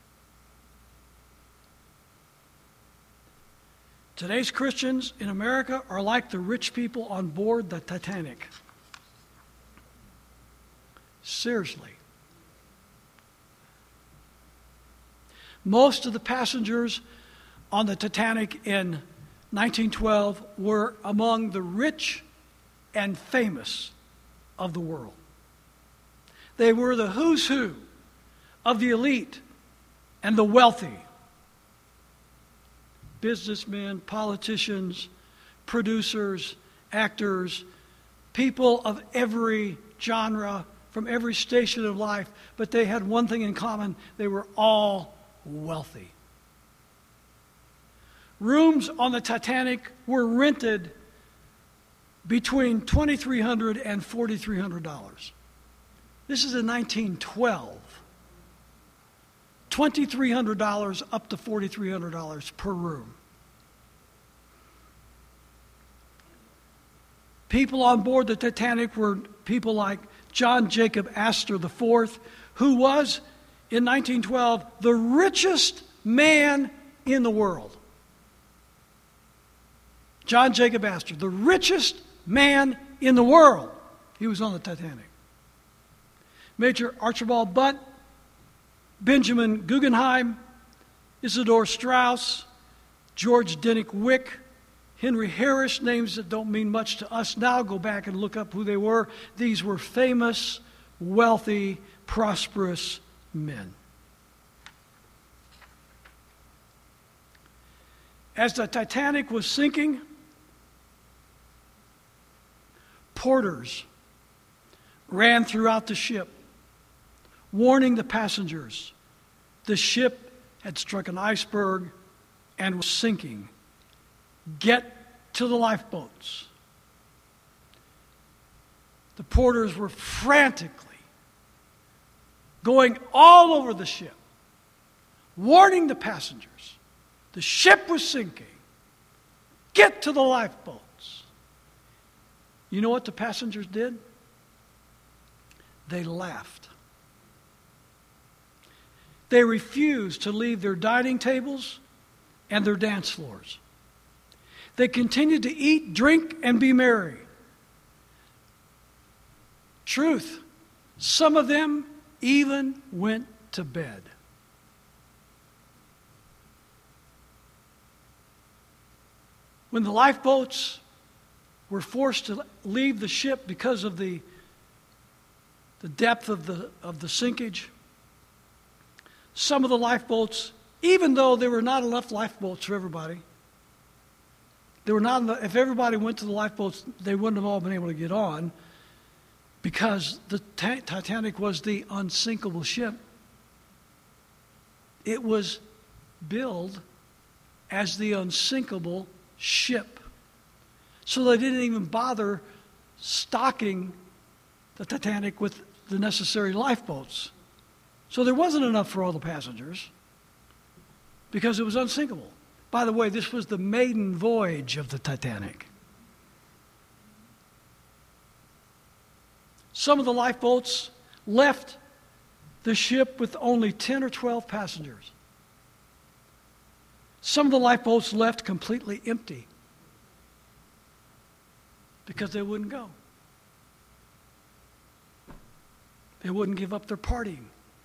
Today's Christians in America are like the rich people on board the Titanic. Seriously. Most of the passengers on the Titanic in 1912 were among the rich and famous of the world. They were the who's who of the elite and the wealthy. Businessmen, politicians, producers, actors, people of every genre, from every station of life, but they had one thing in common: they were all wealthy. Rooms on the Titanic were rented between $2,300 and $4,300. This is in 1912. $2,300 up to $4,300 per room. People on board the Titanic were people like John Jacob Astor IV, who was, in 1912, the richest man in the world. John Jacob Astor, the richest man in the world. He was on the Titanic. Major Archibald Butt, Benjamin Guggenheim, Isidor Straus, George Dennick Wick, Henry Harris, names that don't mean much to us now. Go back and look up who they were. These were famous, wealthy, prosperous men. As the Titanic was sinking, porters ran throughout the ship, warning the passengers the ship had struck an iceberg and was sinking. Get to the lifeboats. The porters were frantically going all over the ship, warning the passengers the ship was sinking. Get to the lifeboats. You know what the passengers did? They laughed. They refused to leave their dining tables and their dance floors. They continued to eat, drink, and be merry. Truth, some of them even went to bed. When the lifeboats were forced to leave the ship because of the depth of the sinkage, some of the lifeboats, even though there were not enough lifeboats for everybody, there were not enough, if everybody went to the lifeboats, they wouldn't have all been able to get on, because the Titanic was the unsinkable ship. It was billed as the unsinkable ship. So they didn't even bother stocking the Titanic with the necessary lifeboats. So there wasn't enough for all the passengers because it was unsinkable. By the way, this was the maiden voyage of the Titanic. Some of the lifeboats left the ship with only 10 or 12 passengers. Some of the lifeboats left completely empty because they wouldn't go. They wouldn't give up their partying.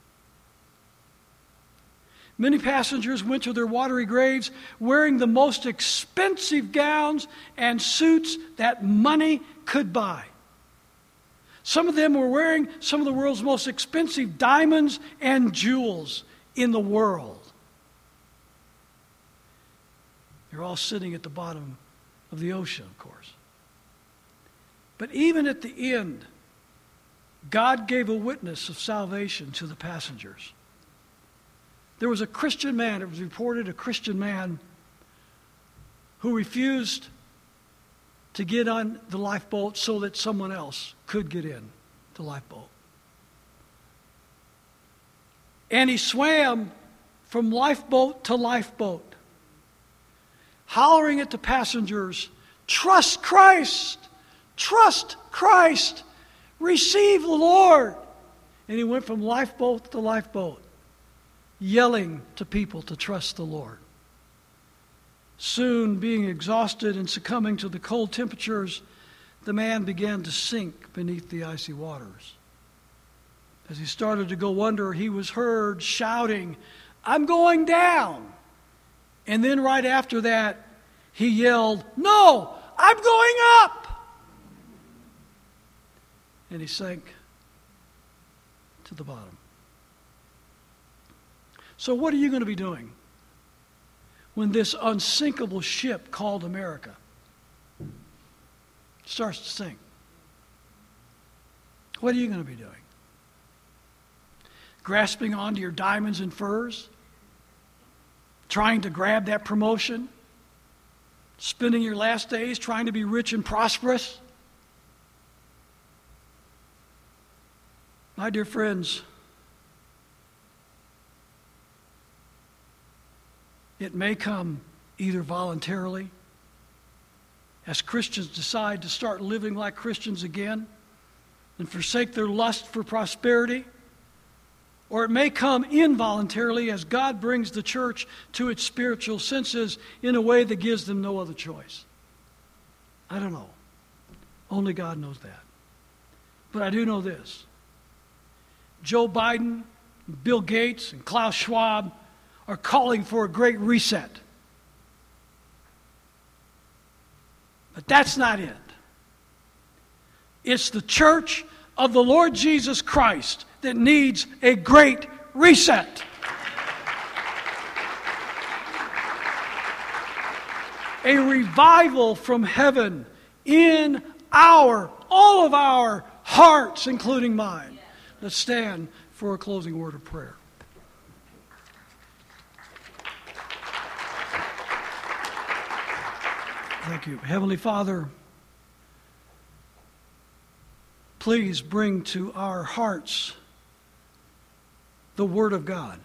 Many passengers went to their watery graves wearing the most expensive gowns and suits that money could buy. Some of them were wearing some of the world's most expensive diamonds and jewels in the world. They're all sitting at the bottom of the ocean, of course. But even at the end, God gave a witness of salvation to the passengers. There was a Christian man, it was reported a Christian man, who refused to get on the lifeboat so that someone else could get in the lifeboat. And he swam from lifeboat to lifeboat, hollering at the passengers, "Trust Christ! Trust Christ! Receive the Lord!" And he went from lifeboat to lifeboat, yelling to people to trust the Lord. Soon, being exhausted and succumbing to the cold temperatures, the man began to sink beneath the icy waters. As he started to go under, he was heard shouting, "I'm going down!" And then right after that, he yelled, "No, I'm going up!" And he sank to the bottom. So what are you going to be doing when this unsinkable ship called America starts to sink? What are you going to be doing? Grasping onto your diamonds and furs? Trying to grab that promotion? Spending your last days trying to be rich and prosperous? My dear friends, it may come either voluntarily, as Christians decide to start living like Christians again and forsake their lust for prosperity, or it may come involuntarily as God brings the church to its spiritual senses in a way that gives them no other choice. I don't know. Only God knows that. But I do know this. Joe Biden, Bill Gates, and Klaus Schwab are calling for a great reset. But that's not it. It's the church of the Lord Jesus Christ that needs a great reset. A revival from heaven in all of our hearts, including mine. Let's stand for a closing word of prayer. Thank you. Heavenly Father, please bring to our hearts the Word of God.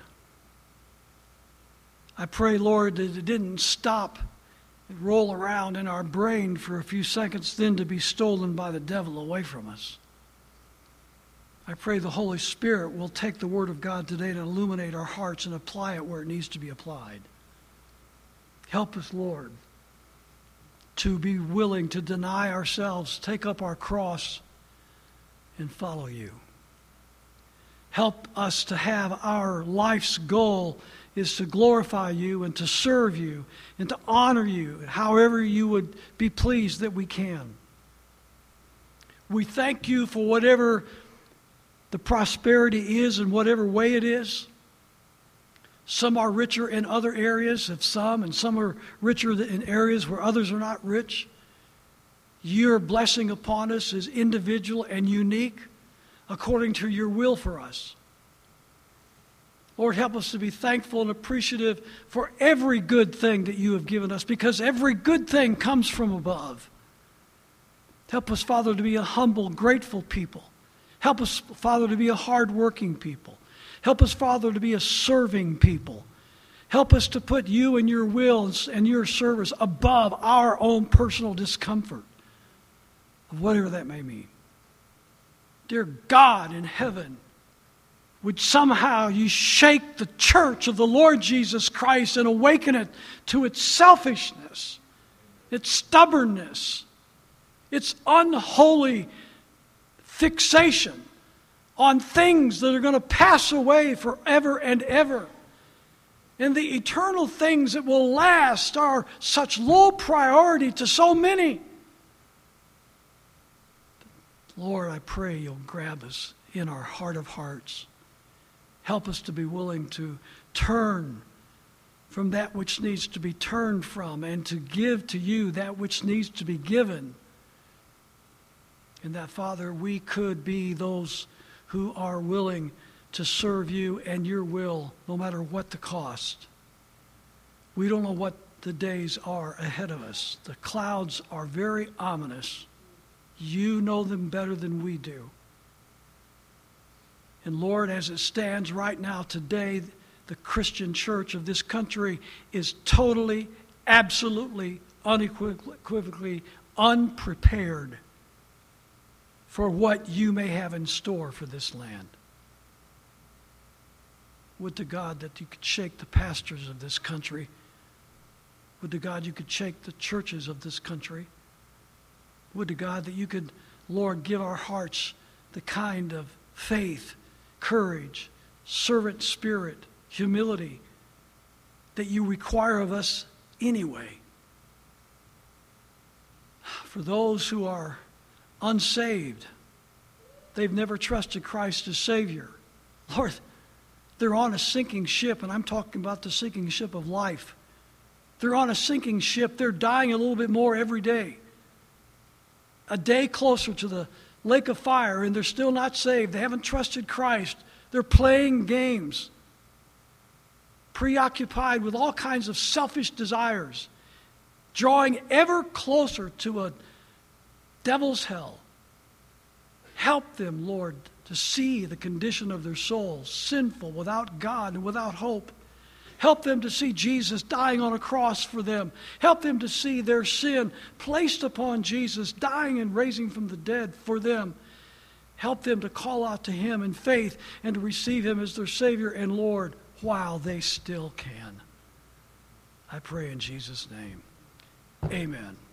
I pray, Lord, that it didn't stop and roll around in our brain for a few seconds, then to be stolen by the devil away from us. I pray the Holy Spirit will take the Word of God today to illuminate our hearts and apply it where it needs to be applied. Help us, Lord, to be willing to deny ourselves, take up our cross, and follow you. Help us to have our life's goal is to glorify you and to serve you and to honor you, however you would be pleased that we can. We thank you for whatever the prosperity is in whatever way it is. Some are richer in other areas of some, and some are richer in areas where others are not rich. Your blessing upon us is individual and unique according to your will for us. Lord, help us to be thankful and appreciative for every good thing that you have given us, because every good thing comes from above. Help us, Father, to be a humble, grateful people. Help us, Father, to be a hard-working people. Help us, Father, to be a serving people. Help us to put you and your will and your service above our own personal discomfort, of whatever that may mean. Dear God in heaven, would somehow you shake the church of the Lord Jesus Christ and awaken it to its selfishness, its stubbornness, its unholy fixation on things that are going to pass away forever and ever. And the eternal things that will last are such low priority to so many. Lord, I pray you'll grab us in our heart of hearts. Help us to be willing to turn from that which needs to be turned from and to give to you that which needs to be given. And that, Father, we could be those who are willing to serve you and your will, no matter what the cost. We don't know what the days are ahead of us. The clouds are very ominous. You know them better than we do. And Lord, as it stands right now today, the Christian church of this country is totally, absolutely, unequivocally unprepared for what you may have in store for this land. Would to God that you could shake the pastors of this country. Would to God you could shake the churches of this country. Would to God that you could, Lord, give our hearts the kind of faith, courage, servant spirit, humility that you require of us anyway. For those who are unsaved, they've never trusted Christ as Savior. Lord, they're on a sinking ship, and I'm talking about the sinking ship of life. They're on a sinking ship. They're dying a little bit more every day. A day closer to the lake of fire, and they're still not saved. They haven't trusted Christ. They're playing games, preoccupied with all kinds of selfish desires, drawing ever closer to a devil's hell. Help them, Lord, to see the condition of their souls, sinful, without God and without hope. Help them to see Jesus dying on a cross for them. Help them to see their sin placed upon Jesus, dying and raising from the dead for them. Help them to call out to Him in faith and to receive Him as their Savior and Lord while they still can. I pray in Jesus' name. Amen.